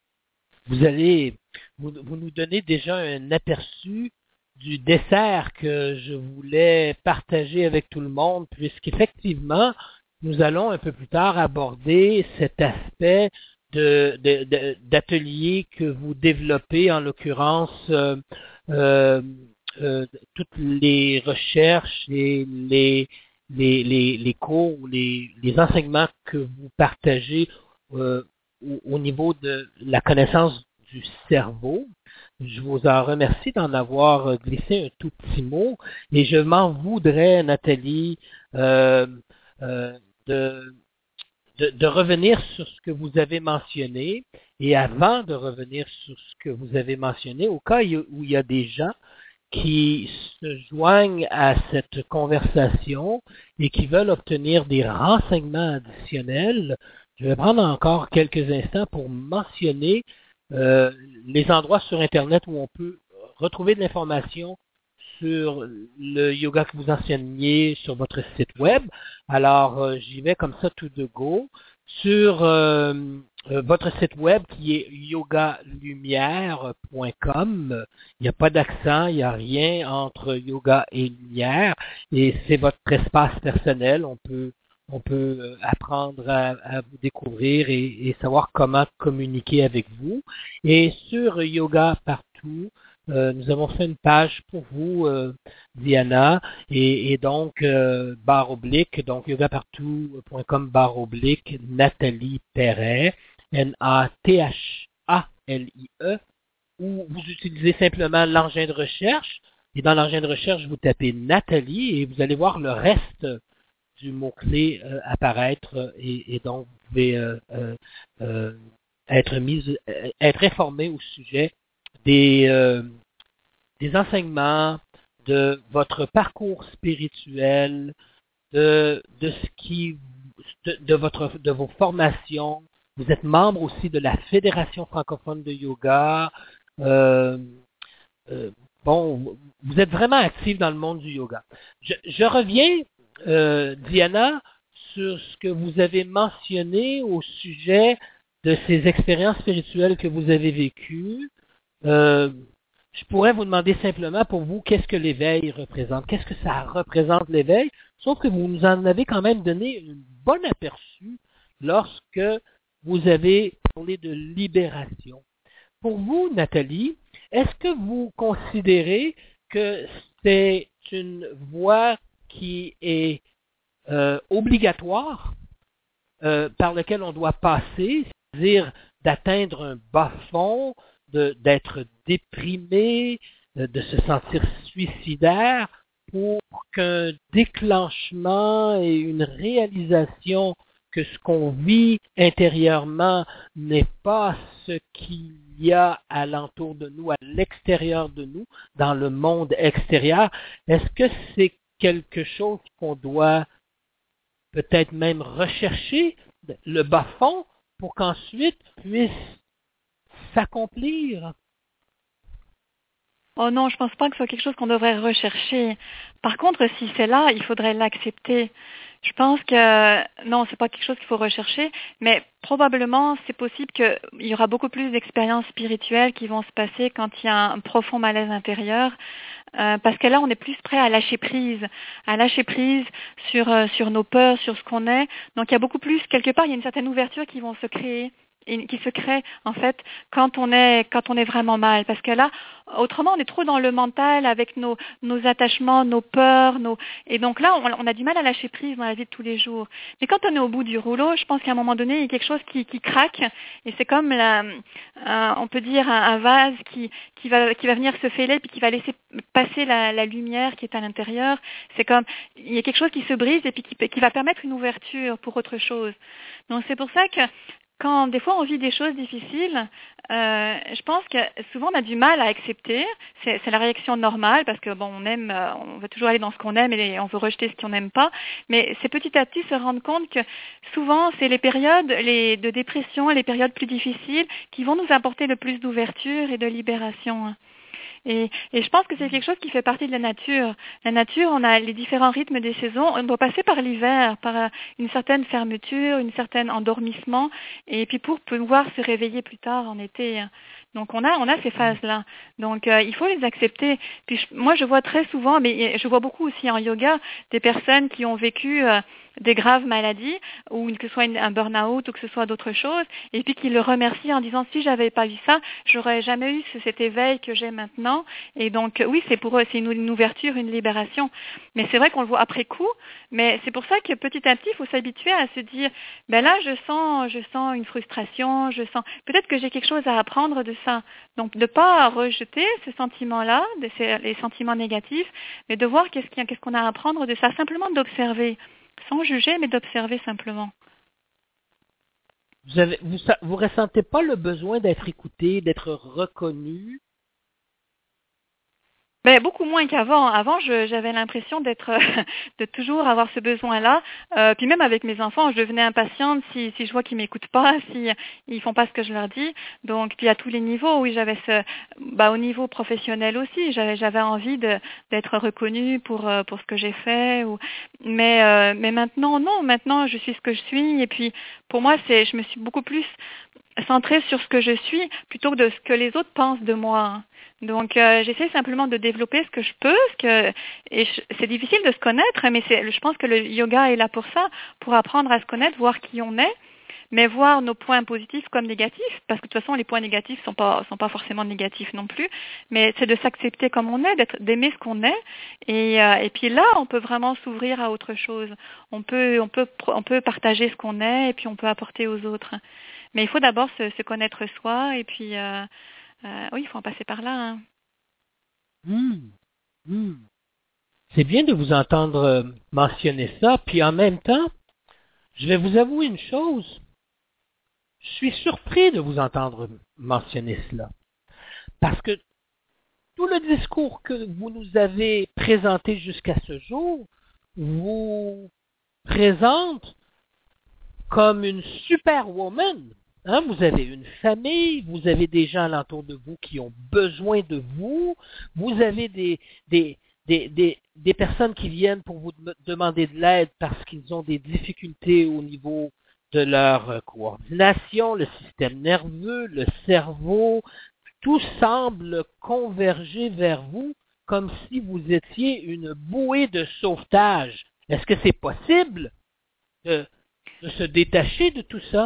Vous allez, vous, vous nous donnez déjà un aperçu du dessert que je voulais partager avec tout le monde, puisqu'effectivement, nous allons un peu plus tard aborder cet aspect de, de, de, d'atelier que vous développez, en l'occurrence, euh, euh, euh, toutes les recherches et les, les, les, les cours, les, les enseignements que vous partagez euh, au, au niveau de la connaissance du cerveau. Je vous en remercie d'en avoir glissé un tout petit mot et je m'en voudrais, Nathalie, euh, euh, de, de, de revenir sur ce que vous avez mentionné et avant de revenir sur ce que vous avez mentionné, au cas où il y a des gens qui se joignent à cette conversation et qui veulent obtenir des renseignements additionnels, je vais prendre encore quelques instants pour mentionner Euh, les endroits sur Internet où on peut retrouver de l'information sur le yoga que vous enseignez sur votre site web. Alors, euh, j'y vais comme ça tout de go. Sur euh, euh, votre site web qui est yoga lumière point com, il n'y a pas d'accent, il n'y a rien entre yoga et lumière et c'est votre espace personnel. On peut On peut apprendre à, à vous découvrir et, et savoir comment communiquer avec vous. Et sur Yoga Partout, euh, nous avons fait une page pour vous, euh, Diana, et, et donc euh, barre oblique, donc yogapartout point com barre oblique Nathalie Perret, N A T H A L I E, ou vous utilisez simplement l'engin de recherche, et dans l'engin de recherche, vous tapez Nathalie et vous allez voir le reste du mot-clé euh, apparaître et, et donc vous pouvez euh, euh, euh, être mise, euh, être informé au sujet des, euh, des enseignements, de votre parcours spirituel, de, de ce qui de, de votre de vos formations. Vous êtes membre aussi de la Fédération francophone de yoga. Euh, euh, bon, vous êtes vraiment actif dans le monde du yoga. Je, je reviens Euh, Diana, sur ce que vous avez mentionné au sujet de ces expériences spirituelles que vous avez vécues. Euh, je pourrais vous demander simplement pour vous, qu'est-ce que l'éveil représente? Qu'est-ce que ça représente l'éveil? Sauf que vous nous en avez quand même donné un bon aperçu lorsque vous avez parlé de libération. Pour vous, Nathalie, est-ce que vous considérez que c'est une voie qui est euh, obligatoire, euh, par lequel on doit passer, c'est-à-dire d'atteindre un bas fond, de, d'être déprimé, de, de se sentir suicidaire, pour qu'un déclenchement et une réalisation que ce qu'on vit intérieurement n'est pas ce qu'il y a alentour de nous, à l'extérieur de nous, dans le monde extérieur. Est-ce que c'est quelque chose qu'on doit peut-être même rechercher, le bas-fond, pour qu'ensuite puisse s'accomplir? Oh non, je pense pas que ce soit quelque chose qu'on devrait rechercher. Par contre, si c'est là, il faudrait l'accepter. Je pense que non, c'est pas quelque chose qu'il faut rechercher, mais probablement c'est possible qu'il y aura beaucoup plus d'expériences spirituelles qui vont se passer quand il y a un profond malaise intérieur, euh, parce que là on est plus prêt à lâcher prise, à lâcher prise sur euh, sur nos peurs, sur ce qu'on est. Donc il y a beaucoup plus quelque part, il y a une certaine ouverture qui vont se créer. qui se crée en fait quand on est quand on est vraiment mal, parce que là autrement on est trop dans le mental avec nos nos attachements, nos peurs, nos et donc là on, on a du mal à lâcher prise dans la vie de tous les jours. Mais quand on est au bout du rouleau, je pense qu'à un moment donné il y a quelque chose qui, qui craque et c'est comme la, un, on peut dire un, un vase qui qui va qui va venir se fêler puis qui va laisser passer la, la lumière qui est à l'intérieur. C'est comme il y a quelque chose qui se brise et puis qui, qui va permettre une ouverture pour autre chose. Donc c'est pour ça que quand des fois on vit des choses difficiles, euh, je pense que souvent on a du mal à accepter. C'est, c'est la réaction normale parce que bon, on aime, euh, on veut toujours aller dans ce qu'on aime et on veut rejeter ce qu'on n'aime pas. Mais c'est petit à petit se rendre compte que souvent c'est les périodes les, de dépression, les périodes plus difficiles qui vont nous apporter le plus d'ouverture et de libération. Et, et je pense que c'est quelque chose qui fait partie de la nature. La nature, on a les différents rythmes des saisons. On doit passer par l'hiver, par une certaine fermeture, une certaine endormissement, et puis pour pouvoir se réveiller plus tard en été. Donc on a on a ces phases-là. Donc euh, il faut les accepter. Puis je, moi je vois très souvent, mais je vois beaucoup aussi en yoga, des personnes qui ont vécu euh, des graves maladies, ou que ce soit une, un burn-out ou que ce soit d'autres choses, et puis qui le remercient en disant si j'avais pas eu ça, j'aurais jamais eu ce, cet éveil que j'ai maintenant. Et donc oui, c'est pour eux, c'est une, une ouverture, une libération. Mais c'est vrai qu'on le voit après coup. Mais c'est pour ça que petit à petit, il faut s'habituer à se dire ben là, je sens, je sens une frustration, je sens peut-être que j'ai quelque chose à apprendre de ça. Donc de ne pas rejeter ces sentiments-là, de ces, les sentiments négatifs, mais de voir qu'est-ce, qu'il y a, qu'est-ce qu'on a à apprendre de ça, simplement d'observer. Sans juger, mais d'observer simplement. Vous avez, vous, vous ressentez pas le besoin d'être écouté, d'être reconnu? Ben, beaucoup moins qu'avant. Avant, je, j'avais l'impression d'être, de toujours avoir ce besoin-là. Euh, puis même avec mes enfants, je devenais impatiente si, si je vois qu'ils m'écoutent pas, si ils font pas ce que je leur dis. Donc, puis à tous les niveaux, oui, j'avais ce, bah, au niveau professionnel aussi, j'avais, j'avais envie de, d'être reconnue pour, pour ce que j'ai fait. Ou, mais, euh, mais maintenant, non. Maintenant, je suis ce que je suis. Et puis, pour moi, c'est, je me suis beaucoup plus centrée sur ce que je suis plutôt que de ce que les autres pensent de moi. Donc, euh, j'essaie simplement de développer ce que je peux, ce que, et je, c'est difficile de se connaître, mais c'est, je pense que le yoga est là pour ça, pour apprendre à se connaître, voir qui on est, mais voir nos points positifs comme négatifs, parce que de toute façon, les points négatifs sont pas, sont pas forcément négatifs non plus, mais c'est de s'accepter comme on est, d'être, d'aimer ce qu'on est, et, euh, et puis là, on peut vraiment s'ouvrir à autre chose. On peut, on peut, on peut partager ce qu'on est, et puis on peut apporter aux autres. Mais il faut d'abord se, se connaître soi, et puis euh, euh, oui, il faut en passer par là. Hein. Mmh. Mmh. C'est bien de vous entendre mentionner ça, puis en même temps, je vais vous avouer une chose. Je suis surpris de vous entendre mentionner cela. Parce que tout le discours que vous nous avez présenté jusqu'à ce jour vous présente comme une superwoman. Hein, vous avez une famille, vous avez des gens alentour de vous qui ont besoin de vous, vous avez des, des, des, des, des personnes qui viennent pour vous demander de l'aide parce qu'ils ont des difficultés au niveau de leur coordination, le système nerveux, le cerveau, tout semble converger vers vous comme si vous étiez une bouée de sauvetage. Est-ce que c'est possible de, de se détacher de tout ça?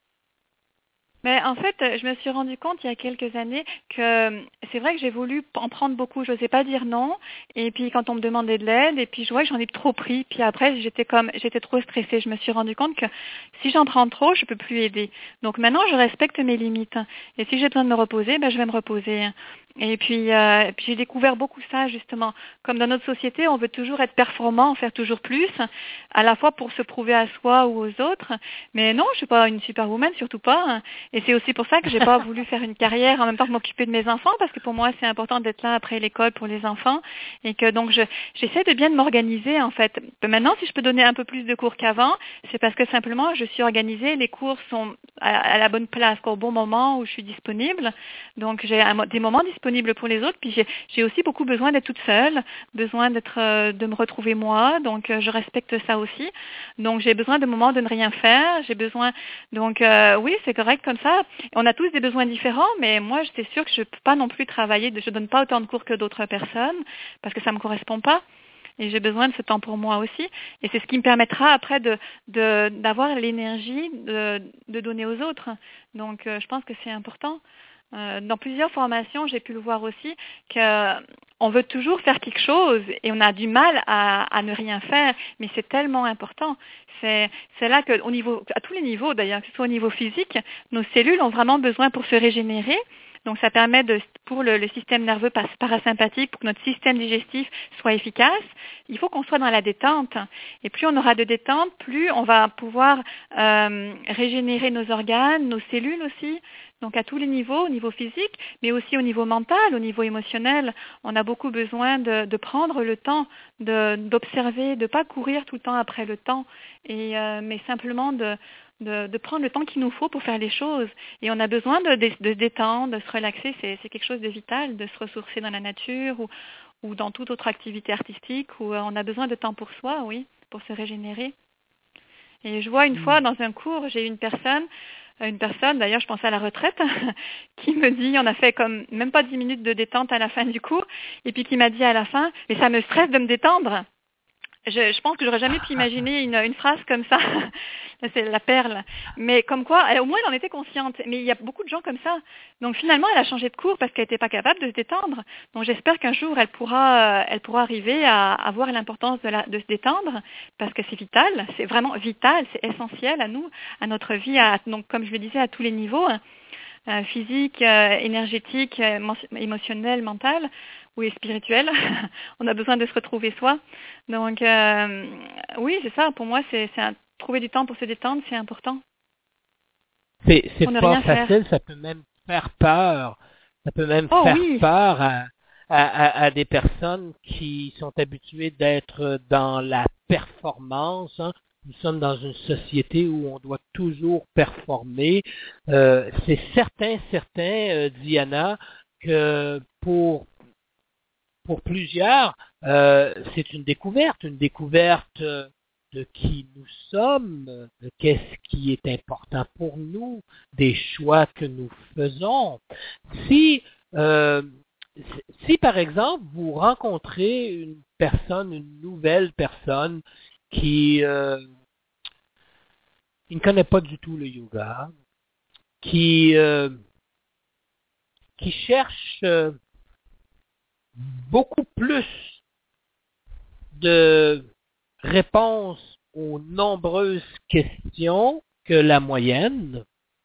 Mais en fait, je me suis rendu compte il y a quelques années que c'est vrai que j'ai voulu en prendre beaucoup. Je n'osais pas dire non. Et puis quand on me demandait de l'aide, et puis je vois que j'en ai trop pris. Puis après, j'étais comme, j'étais trop stressée. Je me suis rendu compte que si j'en prends trop, je peux plus aider. Donc maintenant, je respecte mes limites. Et si j'ai besoin de me reposer, ben je vais me reposer. Et puis, euh, puis j'ai découvert beaucoup ça justement. Comme dans notre société, on veut toujours être performant, en faire toujours plus, à la fois pour se prouver à soi ou aux autres. Mais non, je suis pas une superwoman, surtout pas. Et c'est aussi pour ça que j'ai pas voulu faire une carrière en même temps que m'occuper de mes enfants, parce que pour moi c'est important d'être là après l'école pour les enfants, et que donc je j'essaie de bien m'organiser en fait. Maintenant, si je peux donner un peu plus de cours qu'avant, c'est parce que simplement je suis organisée, les cours sont à, à la bonne place, au bon moment où je suis disponible. Donc j'ai un, des moments disponibles pour les autres, puis j'ai, j'ai aussi beaucoup besoin d'être toute seule, besoin d'être euh, de me retrouver moi, donc euh, je respecte ça aussi. Donc j'ai besoin de moments de ne rien faire, j'ai besoin donc euh, oui, c'est correct comme ça. On a tous des besoins différents, mais moi, c'est sûr que je ne peux pas non plus travailler, je ne donne pas autant de cours que d'autres personnes, parce que ça ne me correspond pas. Et j'ai besoin de ce temps pour moi aussi. Et c'est ce qui me permettra après de, de, d'avoir l'énergie de, de donner aux autres. Donc, euh, je pense que c'est important. Euh, dans plusieurs formations, j'ai pu le voir aussi, qu'on veut toujours faire quelque chose et on a du mal à, à ne rien faire, mais c'est tellement important. C'est, c'est là que, au niveau, à tous les niveaux d'ailleurs, que ce soit au niveau physique, nos cellules ont vraiment besoin pour se régénérer. Donc, ça permet de, pour le, le système nerveux parasympathique, pour que notre système digestif soit efficace, il faut qu'on soit dans la détente. Et plus on aura de détente, plus on va pouvoir euh, régénérer nos organes, nos cellules aussi. Donc, à tous les niveaux, au niveau physique, mais aussi au niveau mental, au niveau émotionnel. On a beaucoup besoin de, de prendre le temps, de, d'observer, de ne pas courir tout le temps après le temps, et, euh, mais simplement de... De, de prendre le temps qu'il nous faut pour faire les choses. Et on a besoin de, de, de se détendre, de se relaxer, c'est, c'est quelque chose de vital, de se ressourcer dans la nature ou, ou dans toute autre activité artistique où on a besoin de temps pour soi, oui, pour se régénérer. Et je vois une fois dans un cours, j'ai eu une personne, une personne, d'ailleurs je pensais à la retraite, qui me dit, on a fait comme même pas dix minutes de détente à la fin du cours, et puis qui m'a dit à la fin, mais ça me stresse de me détendre. Je, je pense que j'aurais jamais pu imaginer une, une phrase comme ça. C'est la perle. Mais comme quoi, elle, au moins elle en était consciente. Mais il y a beaucoup de gens comme ça. Donc finalement, elle a changé de cours parce qu'elle n'était pas capable de se détendre. Donc j'espère qu'un jour, elle pourra, elle pourra arriver à, à voir l'importance de, la, de se détendre parce que c'est vital. C'est vraiment vital. C'est essentiel à nous, à notre vie. À, donc comme je le disais, à tous les niveaux. Euh, physique, euh, énergétique, euh, émotionnel, mental ou spirituel. On a besoin de se retrouver soi. Donc euh, oui, c'est ça. Pour moi, c'est, c'est un, trouver du temps pour se détendre, c'est important. C'est, c'est pas facile, ça peut même faire peur. Ça peut même oh, faire oui. peur à, à, à, à des personnes qui sont habituées d'être dans la performance. Hein. Nous sommes dans une société où on doit toujours performer. Euh, c'est certain, certain, euh, Diana, que pour pour plusieurs, euh, c'est une découverte, une découverte de qui nous sommes, de qu'est-ce qui est important pour nous, des choix que nous faisons. Si euh, si par exemple vous rencontrez une personne, une nouvelle personne qui euh, qui ne connaît pas du tout le yoga, qui euh, qui cherche euh, beaucoup plus de réponses aux nombreuses questions que la moyenne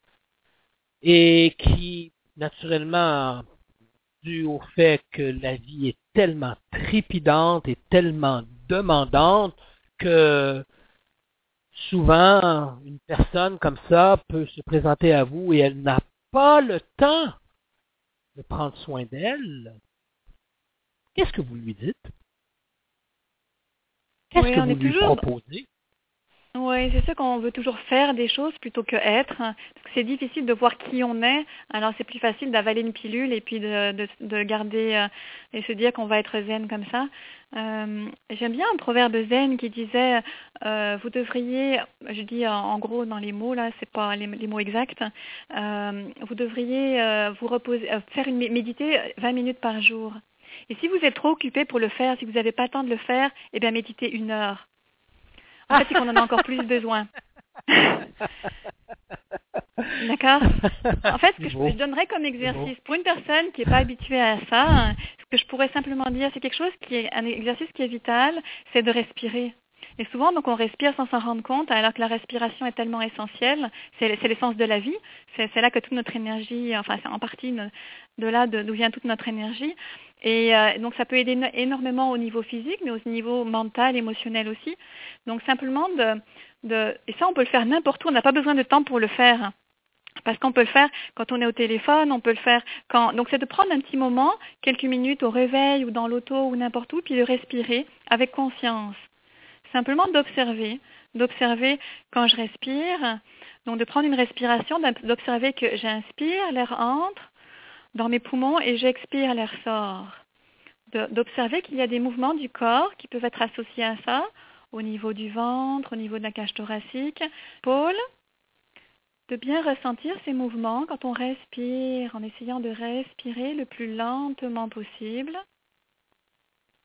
et qui, naturellement, dû au fait que la vie est tellement trépidante et tellement demandante que souvent une personne comme ça peut se présenter à vous et elle n'a pas le temps de prendre soin d'elle. Qu'est-ce que vous lui dites? Qu'est-ce oui, que on vous est lui toujours... proposez? Oui, c'est ça qu'on veut toujours faire des choses plutôt que être. Parce que c'est difficile de voir qui on est. Alors c'est plus facile d'avaler une pilule et puis de, de, de garder euh, et se dire qu'on va être zen comme ça. Euh, j'aime bien un proverbe zen qui disait euh, vous devriez, je dis en, en gros dans les mots là, c'est pas les, les mots exacts, euh, vous devriez euh, vous reposer, euh, faire une méditer vingt minutes par jour. Et si vous êtes trop occupé pour le faire, si vous n'avez pas le temps de le faire, eh bien méditez une heure. En fait, c'est qu'on en a encore plus besoin. D'accord. En fait, ce que je, je donnerais comme exercice pour une personne qui n'est pas habituée à ça, ce que je pourrais simplement dire, c'est quelque chose qui est un exercice qui est vital, c'est de respirer. Et souvent, donc, on respire sans s'en rendre compte, alors que la respiration est tellement essentielle. C'est, c'est l'essence de la vie. C'est, c'est là que toute notre énergie, enfin, c'est en partie de là de, d'où vient toute notre énergie. Et euh, donc, ça peut aider énormément au niveau physique, mais au niveau mental, émotionnel aussi. Donc, simplement de, de, et ça, on peut le faire n'importe où. On n'a pas besoin de temps pour le faire. Parce qu'on peut le faire quand on est au téléphone, on peut le faire quand... Donc, c'est de prendre un petit moment, quelques minutes au réveil ou dans l'auto ou n'importe où, puis de respirer avec conscience. Simplement d'observer, d'observer quand je respire, donc de prendre une respiration, d'observer que j'inspire, l'air entre dans mes poumons et j'expire, l'air sort. De, d'observer qu'il y a des mouvements du corps qui peuvent être associés à ça, au niveau du ventre, au niveau de la cage thoracique, épaules, de bien ressentir ces mouvements quand on respire, en essayant de respirer le plus lentement possible.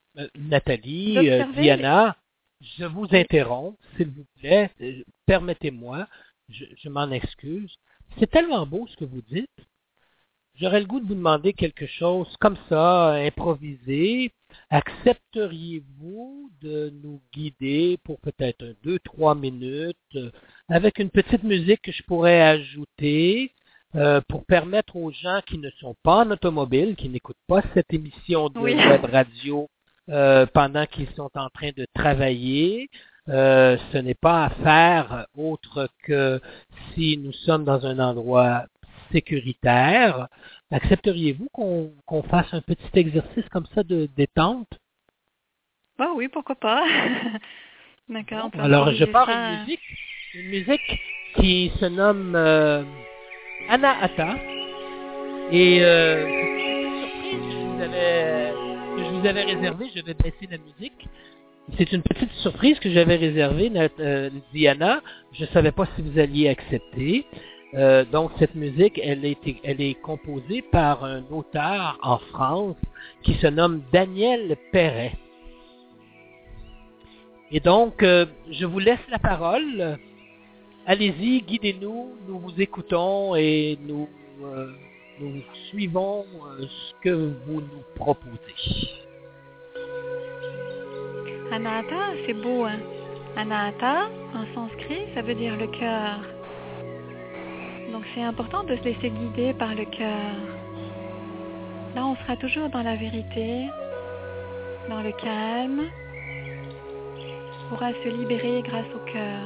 Euh, Nathalie, euh, d'observer. Diana, je vous Oui. interromps, s'il vous plaît. Euh, Permettez-moi, je, je m'en excuse. C'est tellement beau ce que vous dites. J'aurais le goût de vous demander quelque chose comme ça, improvisé. Accepteriez-vous de nous guider pour peut-être un, deux, trois minutes euh, avec une petite musique que je pourrais ajouter euh, pour permettre aux gens qui ne sont pas en automobile, qui n'écoutent pas cette émission de Oui. web radio euh, pendant qu'ils sont en train de travailler. Euh, ce n'est pas à faire autre que si nous sommes dans un endroit sécuritaire. Accepteriez-vous qu'on qu'on fasse un petit exercice comme ça de détente? Bah oui, pourquoi pas. D'accord, Bon, on peut alors je improviser pars une ça. musique, une musique qui se nomme euh, Anahata. Et euh, c'est une petite surprise que je vous avais que je vous avais réservée. Je vais baisser la musique. C'est une petite surprise que j'avais réservée, Nat- euh, Diana. Je ne savais pas si vous alliez accepter. Euh, donc, cette musique, elle, est, elle est composée par un auteur en France qui se nomme Daniel Perret. Et donc, euh, je vous laisse la parole. Allez-y, guidez-nous, nous vous écoutons et nous, euh, nous suivons euh, ce que vous nous proposez. Anahata, c'est beau, hein. Anahata, en sanskrit, ça veut dire le cœur. Donc c'est important de se laisser guider par le cœur. Là, on sera toujours dans la vérité, dans le calme. On pourra se libérer grâce au cœur.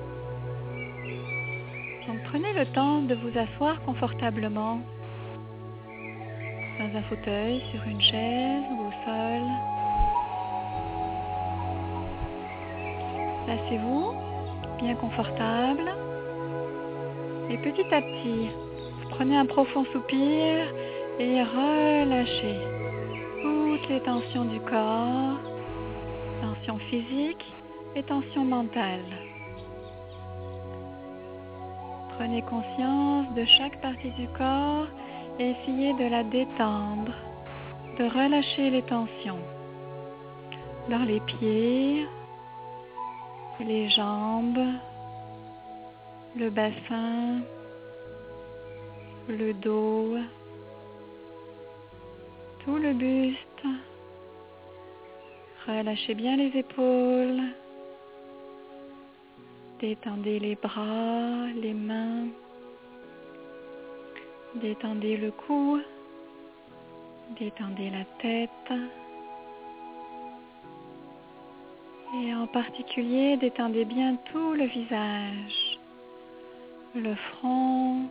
Donc prenez le temps de vous asseoir confortablement dans un fauteuil, sur une chaise ou au sol. Placez-vous bien confortable et petit à petit, vous prenez un profond soupir et relâchez toutes les tensions du corps, tensions physiques et tensions mentales. Prenez conscience de chaque partie du corps et essayez de la détendre, de relâcher les tensions dans les pieds, les jambes, le bassin, le dos, tout le buste. Relâchez bien les épaules. Détendez les bras, les mains. Détendez le cou. Détendez la tête. Et en particulier, détendez bien tout le visage. Le front,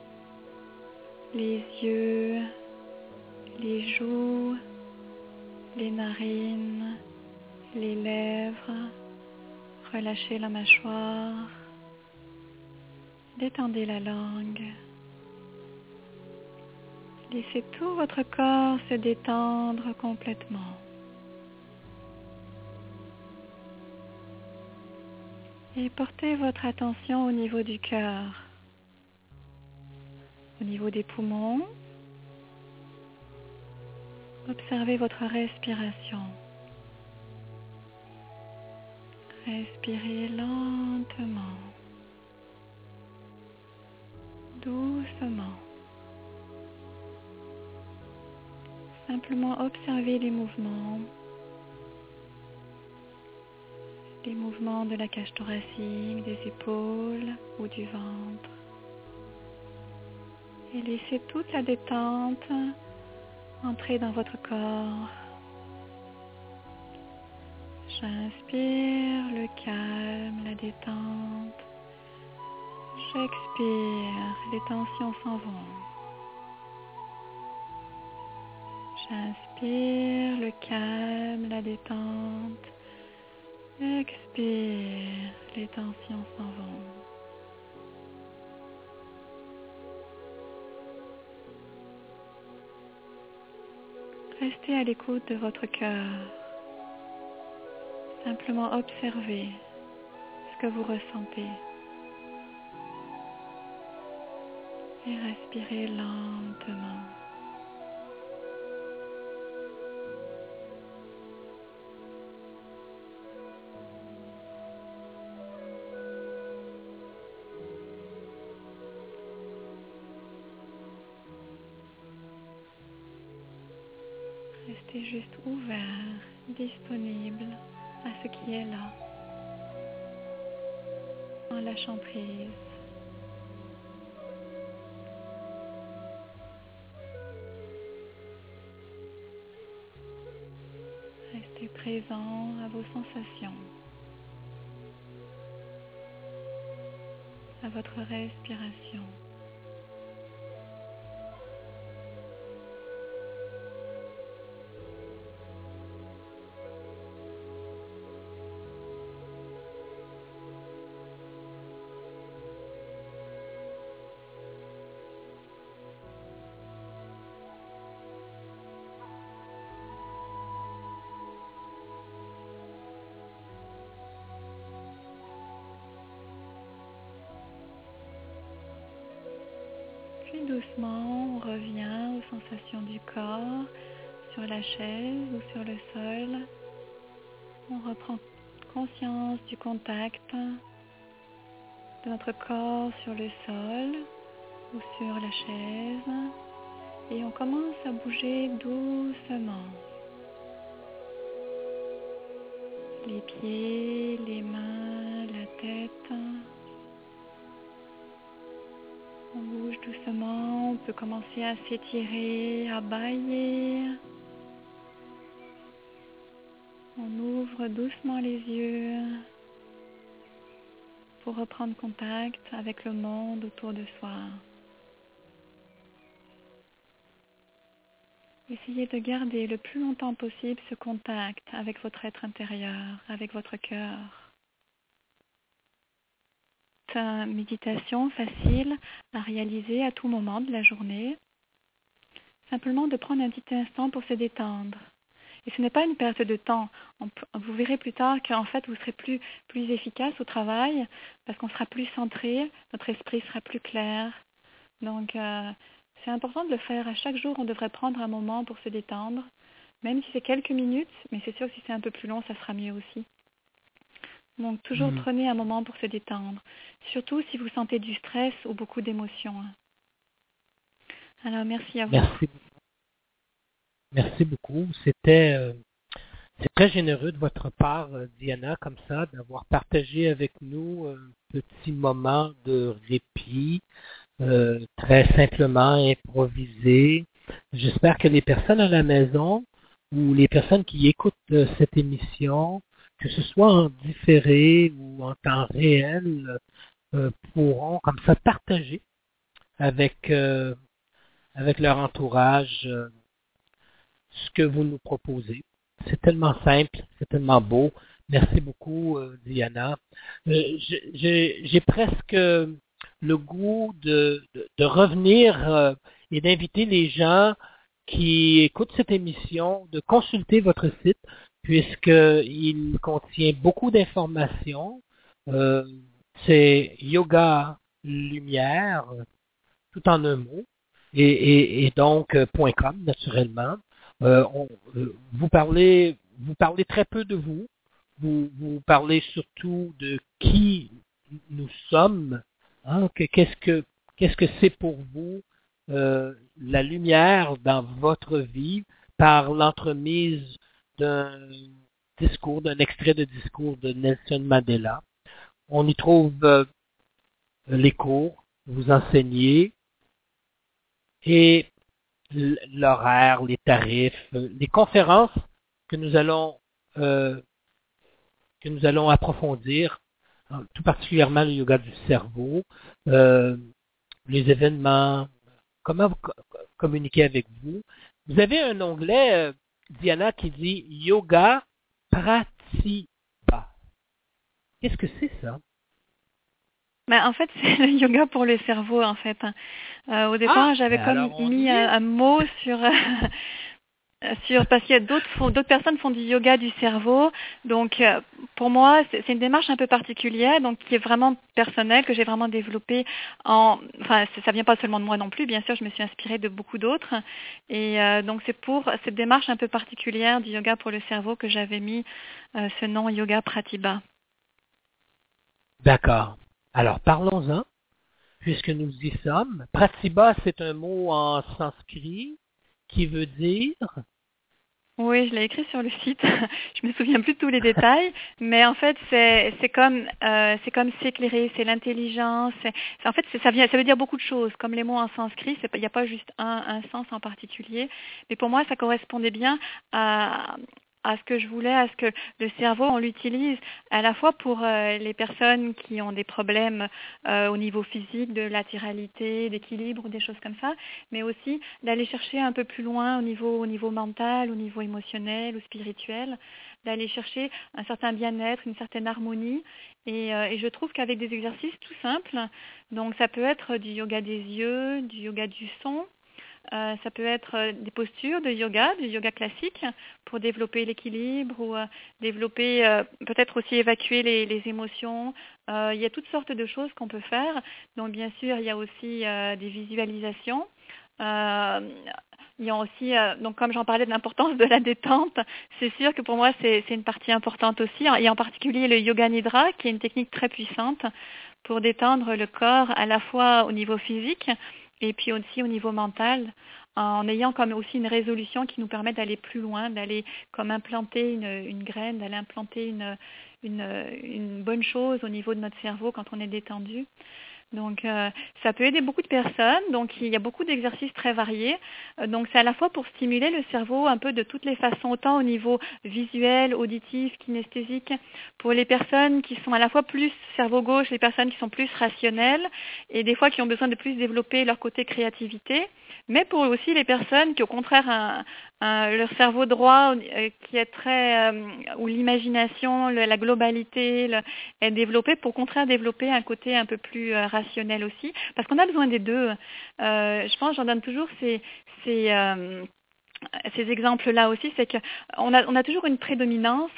les yeux, les joues, les narines, les lèvres. Relâchez la mâchoire. Détendez la langue. Laissez tout votre corps se détendre complètement. Et portez votre attention au niveau du cœur, au niveau des poumons. Observez votre respiration. Respirez lentement, doucement. Simplement observez les mouvements, les mouvements de la cage thoracique, des épaules ou du ventre. Et laissez toute la détente entrer dans votre corps. J'inspire le calme, la détente. J'expire, les tensions s'en vont. J'inspire le calme, la détente. Expire, les tensions s'en vont. Restez à l'écoute de votre cœur. Simplement observez ce que vous ressentez. Et respirez lentement. Restez juste ouvert, disponible à ce qui est là, en lâchant prise. Restez présent à vos sensations, à votre respiration. Puis doucement, on revient aux sensations du corps, sur la chaise ou sur le sol. On reprend conscience du contact de notre corps sur le sol ou sur la chaise. Et on commence à bouger doucement. Les pieds, les mains, la tête. On bouge doucement, on peut commencer à s'étirer, à bâiller. On ouvre doucement les yeux pour reprendre contact avec le monde autour de soi. Essayez de garder le plus longtemps possible ce contact avec votre être intérieur, avec votre cœur. C'est une méditation facile à réaliser à tout moment de la journée. Simplement de prendre un petit instant pour se détendre. Et ce n'est pas une perte de temps. On peut, vous verrez plus tard qu'en fait vous serez plus, plus efficace au travail parce qu'on sera plus centré, notre esprit sera plus clair. Donc euh, c'est important de le faire. À chaque jour, on devrait prendre un moment pour se détendre, même si c'est quelques minutes, mais c'est sûr que si c'est un peu plus long, ça sera mieux aussi. Donc toujours mmh. prenez un moment pour se détendre, surtout si vous sentez du stress ou beaucoup d'émotions. Alors merci à vous. Merci, merci beaucoup. C'était euh, c'est très généreux de votre part, Diana, comme ça, d'avoir partagé avec nous un petit moment de répit, euh, très simplement improvisé. J'espère que les personnes à la maison ou les personnes qui écoutent euh, cette émission, que ce soit en différé ou en temps réel, euh, pourront comme ça partager avec, euh, avec leur entourage euh, ce que vous nous proposez. C'est tellement simple, c'est tellement beau. Merci beaucoup, euh, Diana. Euh, j'ai, j'ai presque le goût de, de, de revenir euh, et d'inviter les gens qui écoutent cette émission de consulter votre site, puisqu'il contient beaucoup d'informations. Euh, c'est Yoga Lumière, tout en un mot, et, et, et donc euh, .com, naturellement. Euh, on, euh, vous parlez, vous parlez très peu de vous. Vous, vous parlez surtout de qui nous sommes. Hein, que, qu'est-ce que qu'est-ce que c'est pour vous euh, la lumière dans votre vie par l'entremise d'un discours, d'un extrait de discours de Nelson Mandela. On y trouve euh, les cours, vous enseignez, et l'horaire, les tarifs, les conférences que nous allons euh, que nous allons approfondir, tout particulièrement le yoga du cerveau, euh, les événements, comment vous co- communiquer avec vous. Vous avez un onglet, euh, Diana, qui dit Yoga Pratibha. Qu'est-ce que c'est ça? Ben, en fait, c'est le yoga pour le cerveau, en fait. Euh, au départ, ah, j'avais comme mis un, un mot sur... sur parce qu'il y a d'autres font, d'autres personnes font du yoga du cerveau, donc euh, pour moi c'est, c'est une démarche un peu particulière, donc qui est vraiment personnelle, que j'ai vraiment développée en, enfin ça vient pas seulement de moi non plus, bien sûr je me suis inspirée de beaucoup d'autres, et euh, donc c'est pour cette démarche un peu particulière du yoga pour le cerveau que j'avais mis euh, ce nom Yoga Pratibha. D'accord. Alors parlons-en, puisque nous y sommes. Pratibha, c'est un mot en sanskrit qui veut dire Oui, je l'ai écrit sur le site. Je me souviens plus de tous les détails, mais en fait, c'est c'est comme euh, c'est comme s'éclairer, c'est l'intelligence. C'est, c'est- en fait, c'est- ça vient, ça veut dire beaucoup de choses. Comme les mots en sanskrit, c'est pas- il n'y a pas juste un, un sens en particulier. Mais pour moi, ça correspondait bien à à ce que je voulais, à ce que le cerveau, on l'utilise à la fois pour euh, les personnes qui ont des problèmes euh, au niveau physique, de latéralité, d'équilibre, ou des choses comme ça, mais aussi d'aller chercher un peu plus loin au niveau, au niveau mental, au niveau émotionnel ou spirituel, d'aller chercher un certain bien-être, une certaine harmonie. Et, euh, et je trouve qu'avec des exercices tout simples, donc ça peut être du yoga des yeux, du yoga du son, euh, ça peut être euh, des postures de yoga, du yoga classique, pour développer l'équilibre ou euh, développer, euh, peut-être aussi évacuer les, les émotions. Euh, il y a toutes sortes de choses qu'on peut faire. Donc bien sûr, il y a aussi euh, des visualisations. Euh, il y a aussi, euh, donc comme j'en parlais de l'importance de la détente, c'est sûr que pour moi c'est, c'est une partie importante aussi, et en particulier le yoga nidra, qui est une technique très puissante pour détendre le corps à la fois au niveau physique et puis aussi au niveau mental, en ayant comme aussi une résolution qui nous permet d'aller plus loin, d'aller comme implanter une, une graine, d'aller implanter une, une, une bonne chose au niveau de notre cerveau quand on est détendu. Donc, euh, ça peut aider beaucoup de personnes. Donc, il y a beaucoup d'exercices très variés. Euh, donc, c'est à la fois pour stimuler le cerveau un peu de toutes les façons, autant au niveau visuel, auditif, kinesthésique, pour les personnes qui sont à la fois plus cerveau gauche, les personnes qui sont plus rationnelles, et des fois qui ont besoin de plus développer leur côté créativité, mais pour aussi les personnes qui, au contraire, un, un, leur cerveau droit, euh, qui est très, euh, où l'imagination, le, la globalité le, est développée, pour au contraire développer un côté un peu plus euh, rationnel aussi, parce qu'on a besoin des deux. Euh, je pense, j'en donne toujours ces, ces, euh, ces exemples-là aussi, c'est que on a, on a toujours une prédominance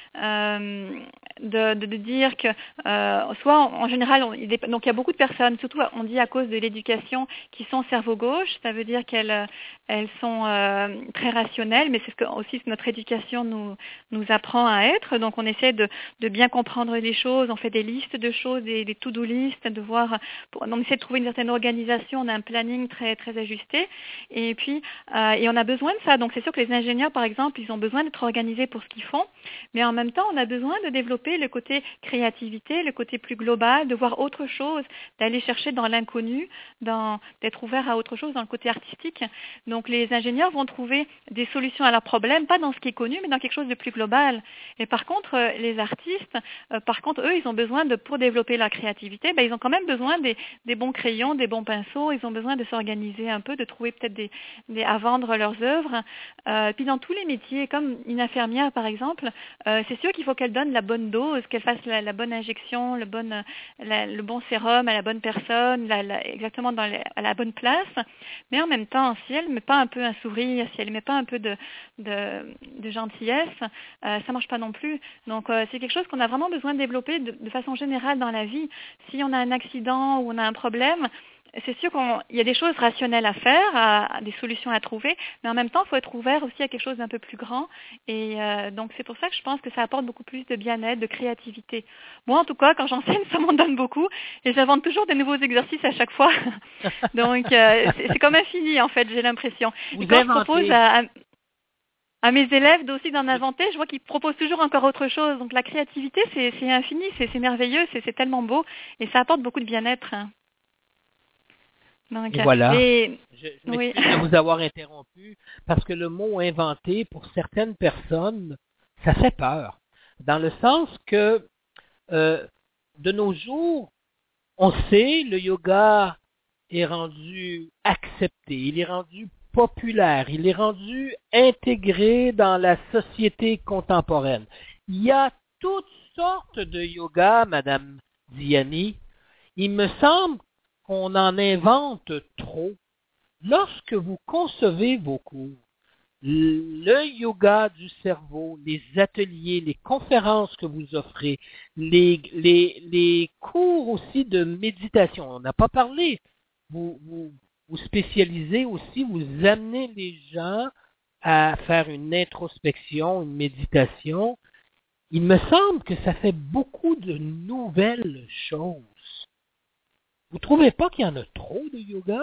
euh, de, de, de dire que euh, soit en, en général, on, il, donc il y a beaucoup de personnes, surtout on dit à cause de l'éducation, qui sont cerveau gauche, ça veut dire qu'elles elles sont euh, très rationnelles, mais c'est ce que aussi ce que notre éducation nous nous apprend à être. Donc on essaie de, de bien comprendre les choses, on fait des listes de choses, des, des to-do listes, de voir, pour, on essaie de trouver une certaine organisation, on a un planning très très ajusté, et puis euh, et on a besoin de ça. Donc c'est sûr que les ingénieurs, par exemple, ils ont besoin d'être organisés pour ce qu'ils font, mais en même temps, on a besoin de développer le côté créativité, le côté plus global, de voir autre chose, d'aller chercher dans l'inconnu, dans, d'être ouvert à autre chose, dans le côté artistique. Donc les ingénieurs vont trouver des solutions à leurs problèmes, pas dans ce qui est connu, mais dans quelque chose de plus global. Et par contre, euh, les artistes, euh, par contre, eux, ils ont besoin de, pour développer leur créativité, ben, ils ont quand même besoin des, des bons crayons, des bons pinceaux, ils ont besoin de s'organiser un peu, de trouver peut-être des, des à vendre leurs œuvres. Euh, puis dans tous les métiers, comme une infirmière par exemple, euh, c'est sûr qu'il faut qu'elle donne la bonne dose, qu'elle fasse la, la bonne injection, le bon, la, le bon sérum à la bonne personne, la, la, exactement dans les, à la bonne place. Mais en même temps, si elle ne met pas un peu un sourire, si elle ne met pas un peu de, de, de gentillesse, euh, ça ne marche pas non plus. Donc euh, c'est quelque chose qu'on a vraiment besoin de développer de, de façon générale dans la vie. Si on a un accident ou on a un problème, c'est sûr qu'il y a des choses rationnelles à faire, à, à des solutions à trouver, mais en même temps, il faut être ouvert aussi à quelque chose d'un peu plus grand. Et euh, donc, c'est pour ça que je pense que ça apporte beaucoup plus de bien-être, de créativité. Moi, en tout cas, quand j'enseigne, ça m'en donne beaucoup. Et j'invente toujours des nouveaux exercices à chaque fois. Donc, euh, c'est, c'est comme infini, en fait, j'ai l'impression. Vous Et quand inventez. je propose à, à, à mes élèves aussi d'en inventer, je vois qu'ils proposent toujours encore autre chose. Donc, la créativité, c'est, c'est infini, c'est, c'est merveilleux, c'est, c'est tellement beau. Et ça apporte beaucoup de bien-être. Donc, Et voilà. et, Je, je oui. m'excuse de vous avoir interrompu parce que le mot inventé, pour certaines personnes, ça fait peur. Dans le sens que euh, de nos jours, on sait, le yoga est rendu accepté, il est rendu populaire, il est rendu intégré dans la société contemporaine. Il y a toutes sortes de yoga, Madame Diani. Il me semble qu'on en invente trop. Lorsque vous concevez vos cours, le yoga du cerveau, les ateliers, les conférences que vous offrez, les, les, les cours aussi de méditation, on n'a pas parlé, vous, vous, vous spécialisez aussi, vous amenez les gens à faire une introspection, une méditation. Il me semble que ça fait beaucoup de nouvelles choses. Vous trouvez pas qu'il y en a trop de yoga?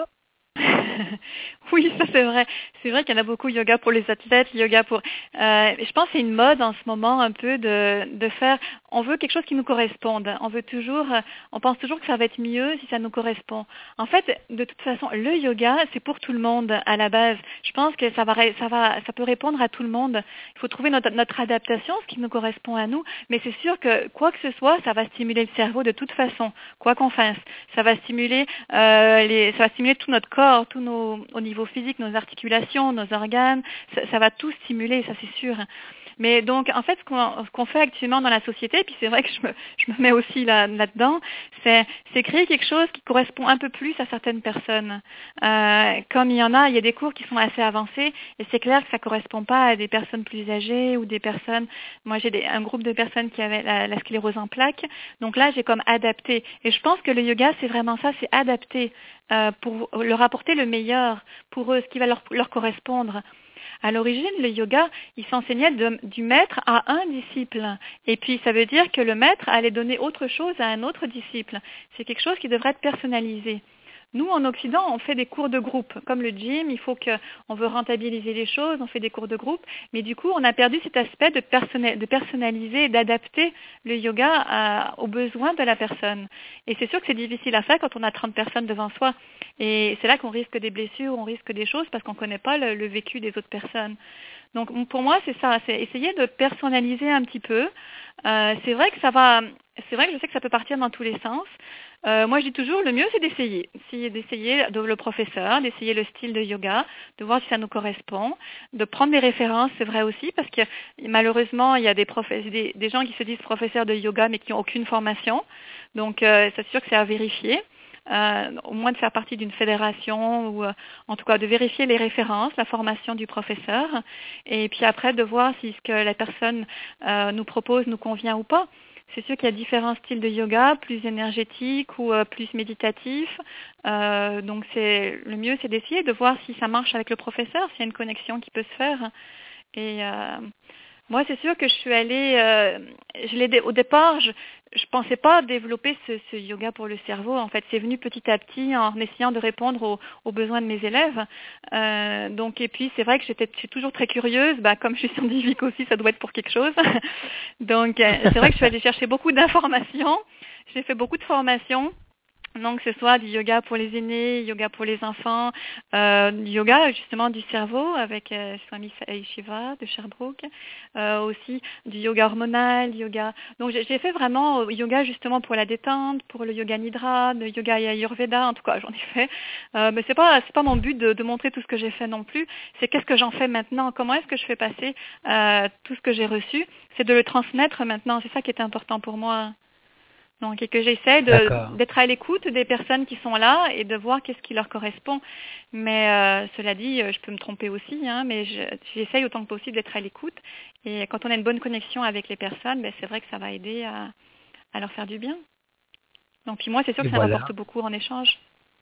Oui, ça c'est vrai. C'est vrai qu'il y en a beaucoup, yoga pour les athlètes, yoga pour... Euh, je pense que c'est une mode en ce moment un peu de, de faire... On veut quelque chose qui nous corresponde. On veut toujours... On pense toujours que ça va être mieux si ça nous correspond. En fait, de toute façon, le yoga, c'est pour tout le monde à la base. Je pense que ça va, ça va, ça peut répondre à tout le monde. Il faut trouver notre, notre adaptation, ce qui nous correspond à nous. Mais c'est sûr que quoi que ce soit, ça va stimuler le cerveau de toute façon, quoi qu'on fasse. Ça va stimuler, euh, les, ça va stimuler tout notre corps, tout nos, au niveau physique, nos articulations, nos organes. Ça, ça va tout stimuler, ça c'est sûr. Mais donc, en fait, ce qu'on, ce qu'on fait actuellement dans la société, puis c'est vrai que je me, je me mets aussi là, là-dedans, c'est, c'est créer quelque chose qui correspond un peu plus à certaines personnes. Euh, comme il y en a, il y a des cours qui sont assez avancés, et c'est clair que ça correspond pas à des personnes plus âgées ou des personnes... Moi, j'ai des, un groupe de personnes qui avaient la, la sclérose en plaques, donc là, j'ai comme adapté. Et je pense que le yoga, c'est vraiment ça, c'est adapter euh, pour leur apporter le meilleur pour eux, ce qui va leur, leur correspondre. À l'origine, le yoga, il s'enseignait de- du maître à un disciple. Et puis, ça veut dire que le maître allait donner autre chose à un autre disciple. C'est quelque chose qui devrait être personnalisé. Nous, en Occident, on fait des cours de groupe. Comme le gym, il faut que, on veut rentabiliser les choses, on fait des cours de groupe. Mais du coup, on a perdu cet aspect de, personna- de personnaliser et d'adapter le yoga à- aux besoins de la personne. Et c'est sûr que c'est difficile à faire quand on a trente personnes devant soi. Et c'est là qu'on risque des blessures, on risque des choses parce qu'on ne connaît pas le, le vécu des autres personnes. Donc pour moi, c'est ça, c'est essayer de personnaliser un petit peu. Euh, c'est vrai que ça va, c'est vrai que je sais que ça peut partir dans tous les sens. Euh, moi, je dis toujours, le mieux, c'est d'essayer. C'est d'essayer de- le professeur, d'essayer le style de yoga, de voir si ça nous correspond, de prendre des références, c'est vrai aussi, parce que malheureusement, il y a des, professe- des, des gens qui se disent professeurs de yoga, mais qui n'ont aucune formation. Donc, euh, c'est sûr que c'est à vérifier. Euh, au moins de faire partie d'une fédération ou euh, en tout cas de vérifier les références, la formation du professeur et puis après de voir si ce que la personne euh, nous propose nous convient ou pas. C'est sûr qu'il y a différents styles de yoga, plus énergétiques ou euh, plus méditatifs. Euh, donc c'est le mieux, c'est d'essayer de voir si ça marche avec le professeur, s'il y a une connexion qui peut se faire. Et euh, moi, c'est sûr que je suis allée, euh, je l'ai dé- au départ, je je pensais pas développer ce, ce yoga pour le cerveau. En fait, c'est venu petit à petit en essayant de répondre aux, aux besoins de mes élèves. Euh, donc, et puis, c'est vrai que j'étais, je suis toujours très curieuse. Bah, comme je suis scientifique aussi, ça doit être pour quelque chose. Donc, euh, c'est vrai que je suis allée chercher beaucoup d'informations. J'ai fait beaucoup de formations. Donc, que ce soit du yoga pour les aînés, yoga pour les enfants, euh, du yoga justement du cerveau avec euh, Swami Shiva de Sherbrooke, euh, aussi du yoga hormonal, yoga. Donc, j'ai j'ai fait vraiment euh, yoga justement pour la détente, pour le yoga nidra, le yoga ayurveda. En tout cas, j'en ai fait. Euh, mais c'est pas c'est pas mon but de, de montrer tout ce que j'ai fait non plus. C'est qu'est-ce que j'en fais maintenant. Comment est-ce que je fais passer euh, tout ce que j'ai reçu. C'est de le transmettre maintenant. C'est ça qui est important pour moi. Donc, et que j'essaie de, D'accord. d'être à l'écoute des personnes qui sont là et de voir qu'est-ce qui leur correspond. Mais euh, cela dit, euh, je peux me tromper aussi, hein, mais je, j'essaye autant que possible d'être à l'écoute. Et quand on a une bonne connexion avec les personnes, ben, c'est vrai que ça va aider à, à leur faire du bien. Donc, puis moi, c'est sûr Et que ça voilà. m'apporte beaucoup en échange.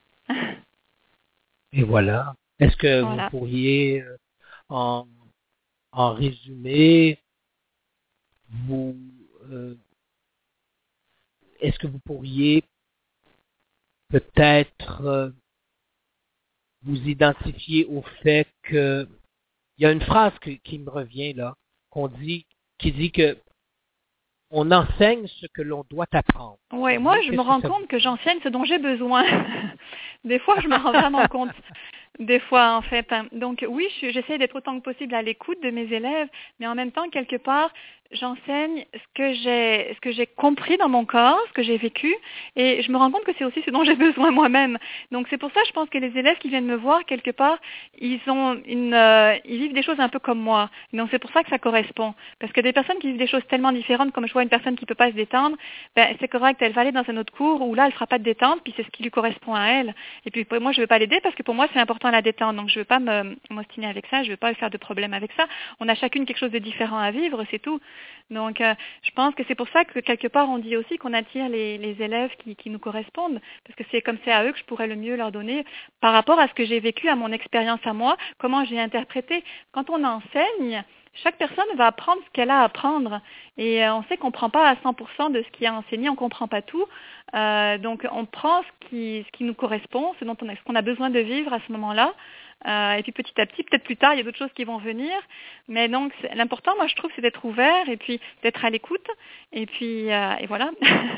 Et voilà. Est-ce que vous Voilà. pourriez, euh, en, en résumé, vous, euh, est-ce que vous pourriez peut-être euh, vous identifier au fait que il y a une phrase que- qui me revient là, qu'on dit, qui dit que on enseigne ce que l'on doit apprendre. Oui, moi, Vous, je me qu'est-ce que rends ça vous compte que dit? j'enseigne ce dont j'ai besoin. Des fois, je me rends vraiment compte. Des fois, en fait. Donc, oui, je suis- j'essaie d'être autant que possible à l'écoute de mes élèves, mais en même temps, quelque part, j'enseigne ce que j'ai, ce que j'ai compris dans mon corps, ce que j'ai vécu, et je me rends compte que c'est aussi ce dont j'ai besoin moi-même. Donc, c'est pour ça, je pense que les élèves qui viennent me voir, quelque part, ils ont une, euh, ils vivent des choses un peu comme moi. Donc, c'est pour ça que ça correspond. Parce que des personnes qui vivent des choses tellement différentes, comme je vois une personne qui peut pas se détendre, ben, c'est correct, elle va aller dans un autre cours où là, elle fera pas de détente, puis c'est ce qui lui correspond à elle. Et puis, moi, je ne veux pas l'aider parce que pour moi, c'est important la détente. Donc, je ne veux pas me, m'ostiner avec ça, je ne veux pas faire de problème avec ça. On a chacune quelque chose de différent à vivre, c'est tout. Donc, euh, je pense que c'est pour ça que quelque part, on dit aussi qu'on attire les, les élèves qui, qui nous correspondent, parce que c'est comme c'est à eux que je pourrais le mieux leur donner par rapport à ce que j'ai vécu, à mon expérience à moi, comment j'ai interprété. Quand on enseigne, chaque personne va apprendre ce qu'elle a à apprendre. Et euh, on sait qu'on ne prend pas à cent pour cent de ce qui est enseigné, on ne comprend pas tout. Euh, donc on prend ce qui, ce qui nous correspond, ce dont on a, ce qu'on a besoin de vivre à ce moment-là. Euh, et puis petit à petit, peut-être plus tard, il y a d'autres choses qui vont venir. Mais donc c'est, l'important, moi je trouve, c'est d'être ouvert et puis d'être à l'écoute. Et puis euh, et voilà.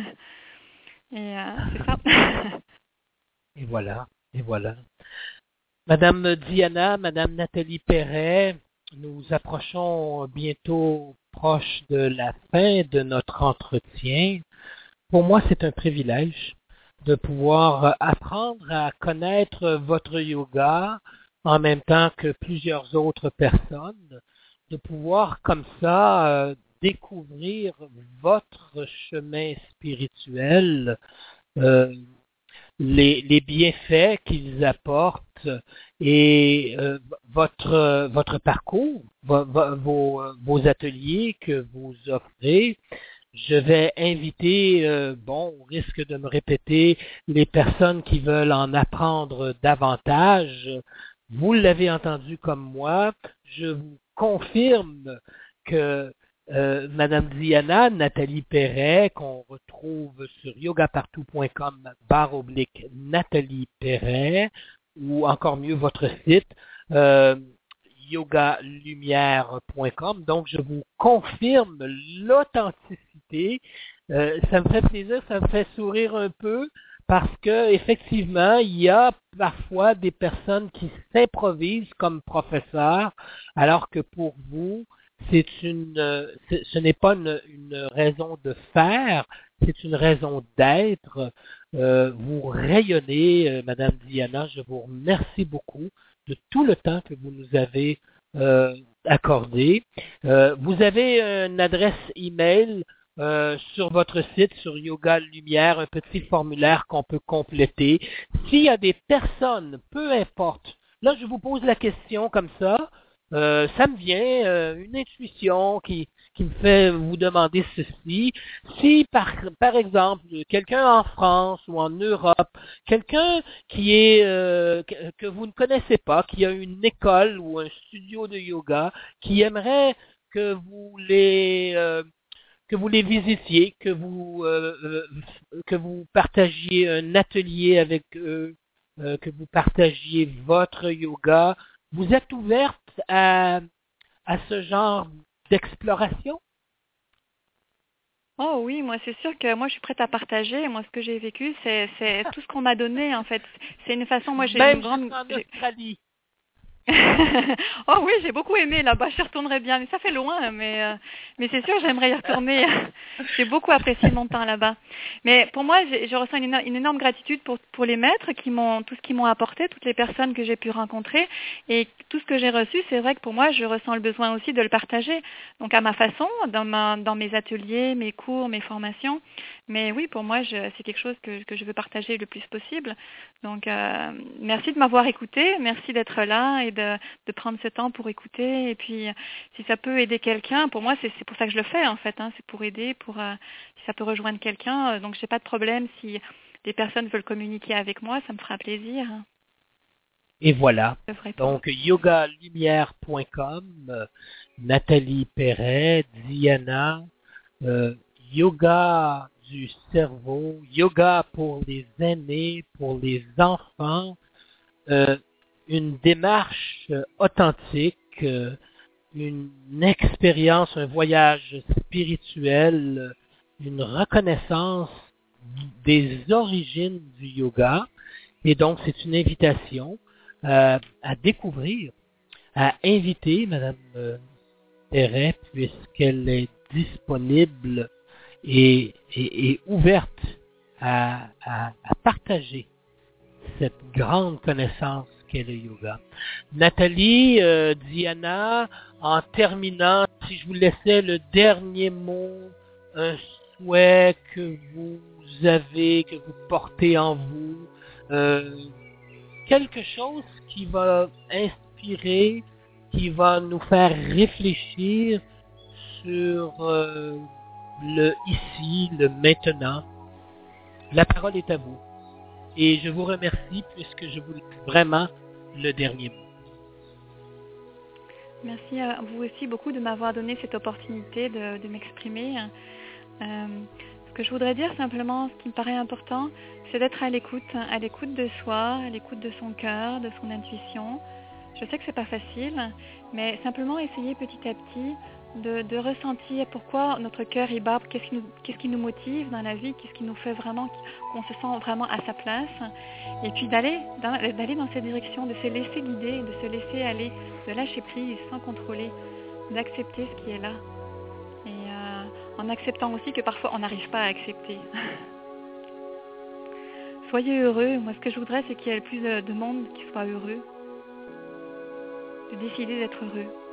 et euh, c'est ça. Et voilà, et voilà. Madame Diana, Madame Nathalie Perret, nous approchons bientôt proche de la fin de notre entretien. Pour moi, c'est un privilège de pouvoir apprendre à connaître votre yoga en même temps que plusieurs autres personnes, de pouvoir comme ça euh, découvrir votre chemin spirituel, euh, les, les bienfaits qu'ils apportent et euh, votre, votre parcours, vo, vo, vos, vos ateliers que vous offrez. Je vais inviter, euh, bon, au risque de me répéter, les personnes qui veulent en apprendre davantage. Vous l'avez entendu comme moi, je vous confirme que euh, Madame Diana, Nathalie Perret, qu'on retrouve sur yogapartout point com barre oblique Nathalie Perret, ou encore mieux votre site, euh, yoga lumière point com. Donc, je vous confirme l'authenticité. Euh, ça me fait plaisir, ça me fait sourire un peu parce que effectivement, il y a parfois des personnes qui s'improvisent comme professeurs, alors que pour vous, c'est une, euh, c'est, ce n'est pas une, une raison de faire, c'est une raison d'être. Euh, vous rayonnez, euh, Madame Diana. Je vous remercie beaucoup de tout le temps que vous nous avez euh, accordé. Euh, vous avez une adresse email euh, sur votre site, sur Yoga Lumière, un petit formulaire qu'on peut compléter. S'il y a des personnes, peu importe, là je vous pose la question comme ça, euh, ça me vient, euh, une intuition qui, qui me fait vous demander ceci. Si par, par exemple, quelqu'un en France ou en Europe, quelqu'un qui est euh, que, que vous ne connaissez pas, qui a une école ou un studio de yoga, qui aimerait que vous les euh, que vous les visitiez, que vous euh, euh, que vous partagiez un atelier avec eux, euh, que vous partagiez votre yoga. Vous êtes ouverte à, à ce genre d'exploration? Oh oui, moi c'est sûr que moi je suis prête à partager. Moi ce que j'ai vécu, c'est, c'est tout ce qu'on m'a donné en fait. C'est une façon, moi j'ai Même une grande... jusqu'en j'ai- Australie. oh oui, j'ai beaucoup aimé là-bas, j'y retournerai bien, mais ça fait loin, mais euh, mais c'est sûr, j'aimerais y retourner. J'ai beaucoup apprécié mon temps là-bas. Mais pour moi, j'ai- je ressens une, éno- une énorme gratitude pour pour les maîtres qui m'ont tout ce qu'ils m'ont apporté, toutes les personnes que j'ai pu rencontrer et tout ce que j'ai reçu. C'est vrai que pour moi, je ressens le besoin aussi de le partager, donc à ma façon, dans ma dans mes ateliers, mes cours, mes formations. Mais oui, pour moi, je, c'est quelque chose que que je veux partager le plus possible. Donc euh, merci de m'avoir écouté, merci d'être là et de De, de prendre ce temps pour écouter. Et puis, si ça peut aider quelqu'un, pour moi, c'est, c'est pour ça que je le fais, en fait. Hein, c'est pour aider, pour euh, si ça peut rejoindre quelqu'un. Euh, donc, j'ai pas de problème. Si des personnes veulent communiquer avec moi, ça me fera plaisir. Hein. Et voilà. Je ferai pas. Donc, yoga lumière point com, euh, Nathalie Perret, Diana, euh, yoga du cerveau, yoga pour les aînés, pour les enfants, euh, une démarche euh, authentique, euh, une expérience, un voyage spirituel, euh, une reconnaissance des origines du yoga. Et donc, c'est une invitation euh, à découvrir, à inviter Madame euh, Perret, puisqu'elle est disponible et, et, et ouverte à, à, à partager cette grande connaissance qu'est le yoga. Nathalie, euh, Diana, en terminant, si je vous laissais le dernier mot, un souhait que vous avez, que vous portez en vous, euh, quelque chose qui va inspirer, qui va nous faire réfléchir sur euh, le ici, le maintenant. La parole est à vous. Et je vous remercie puisque je vous laisse vraiment le dernier mot. Merci à vous aussi beaucoup de m'avoir donné cette opportunité de, de m'exprimer. Euh, ce que je voudrais dire simplement, ce qui me paraît important, c'est d'être à l'écoute, à l'écoute de soi, à l'écoute de son cœur, de son intuition. Je sais que c'est pas facile, mais simplement essayer petit à petit de, de ressentir pourquoi notre cœur y bat, qu'est-ce qui, nous, qu'est-ce qui nous motive dans la vie, qu'est-ce qui nous fait vraiment, qu'on se sent vraiment à sa place, et puis d'aller dans, d'aller dans cette direction, de se laisser guider, de se laisser aller, de lâcher prise sans contrôler, d'accepter ce qui est là, et euh, en acceptant aussi que parfois on n'arrive pas à accepter. Soyez heureux. Moi, ce que je voudrais, c'est qu'il y ait le plus de monde qui soit heureux, de décider d'être heureux.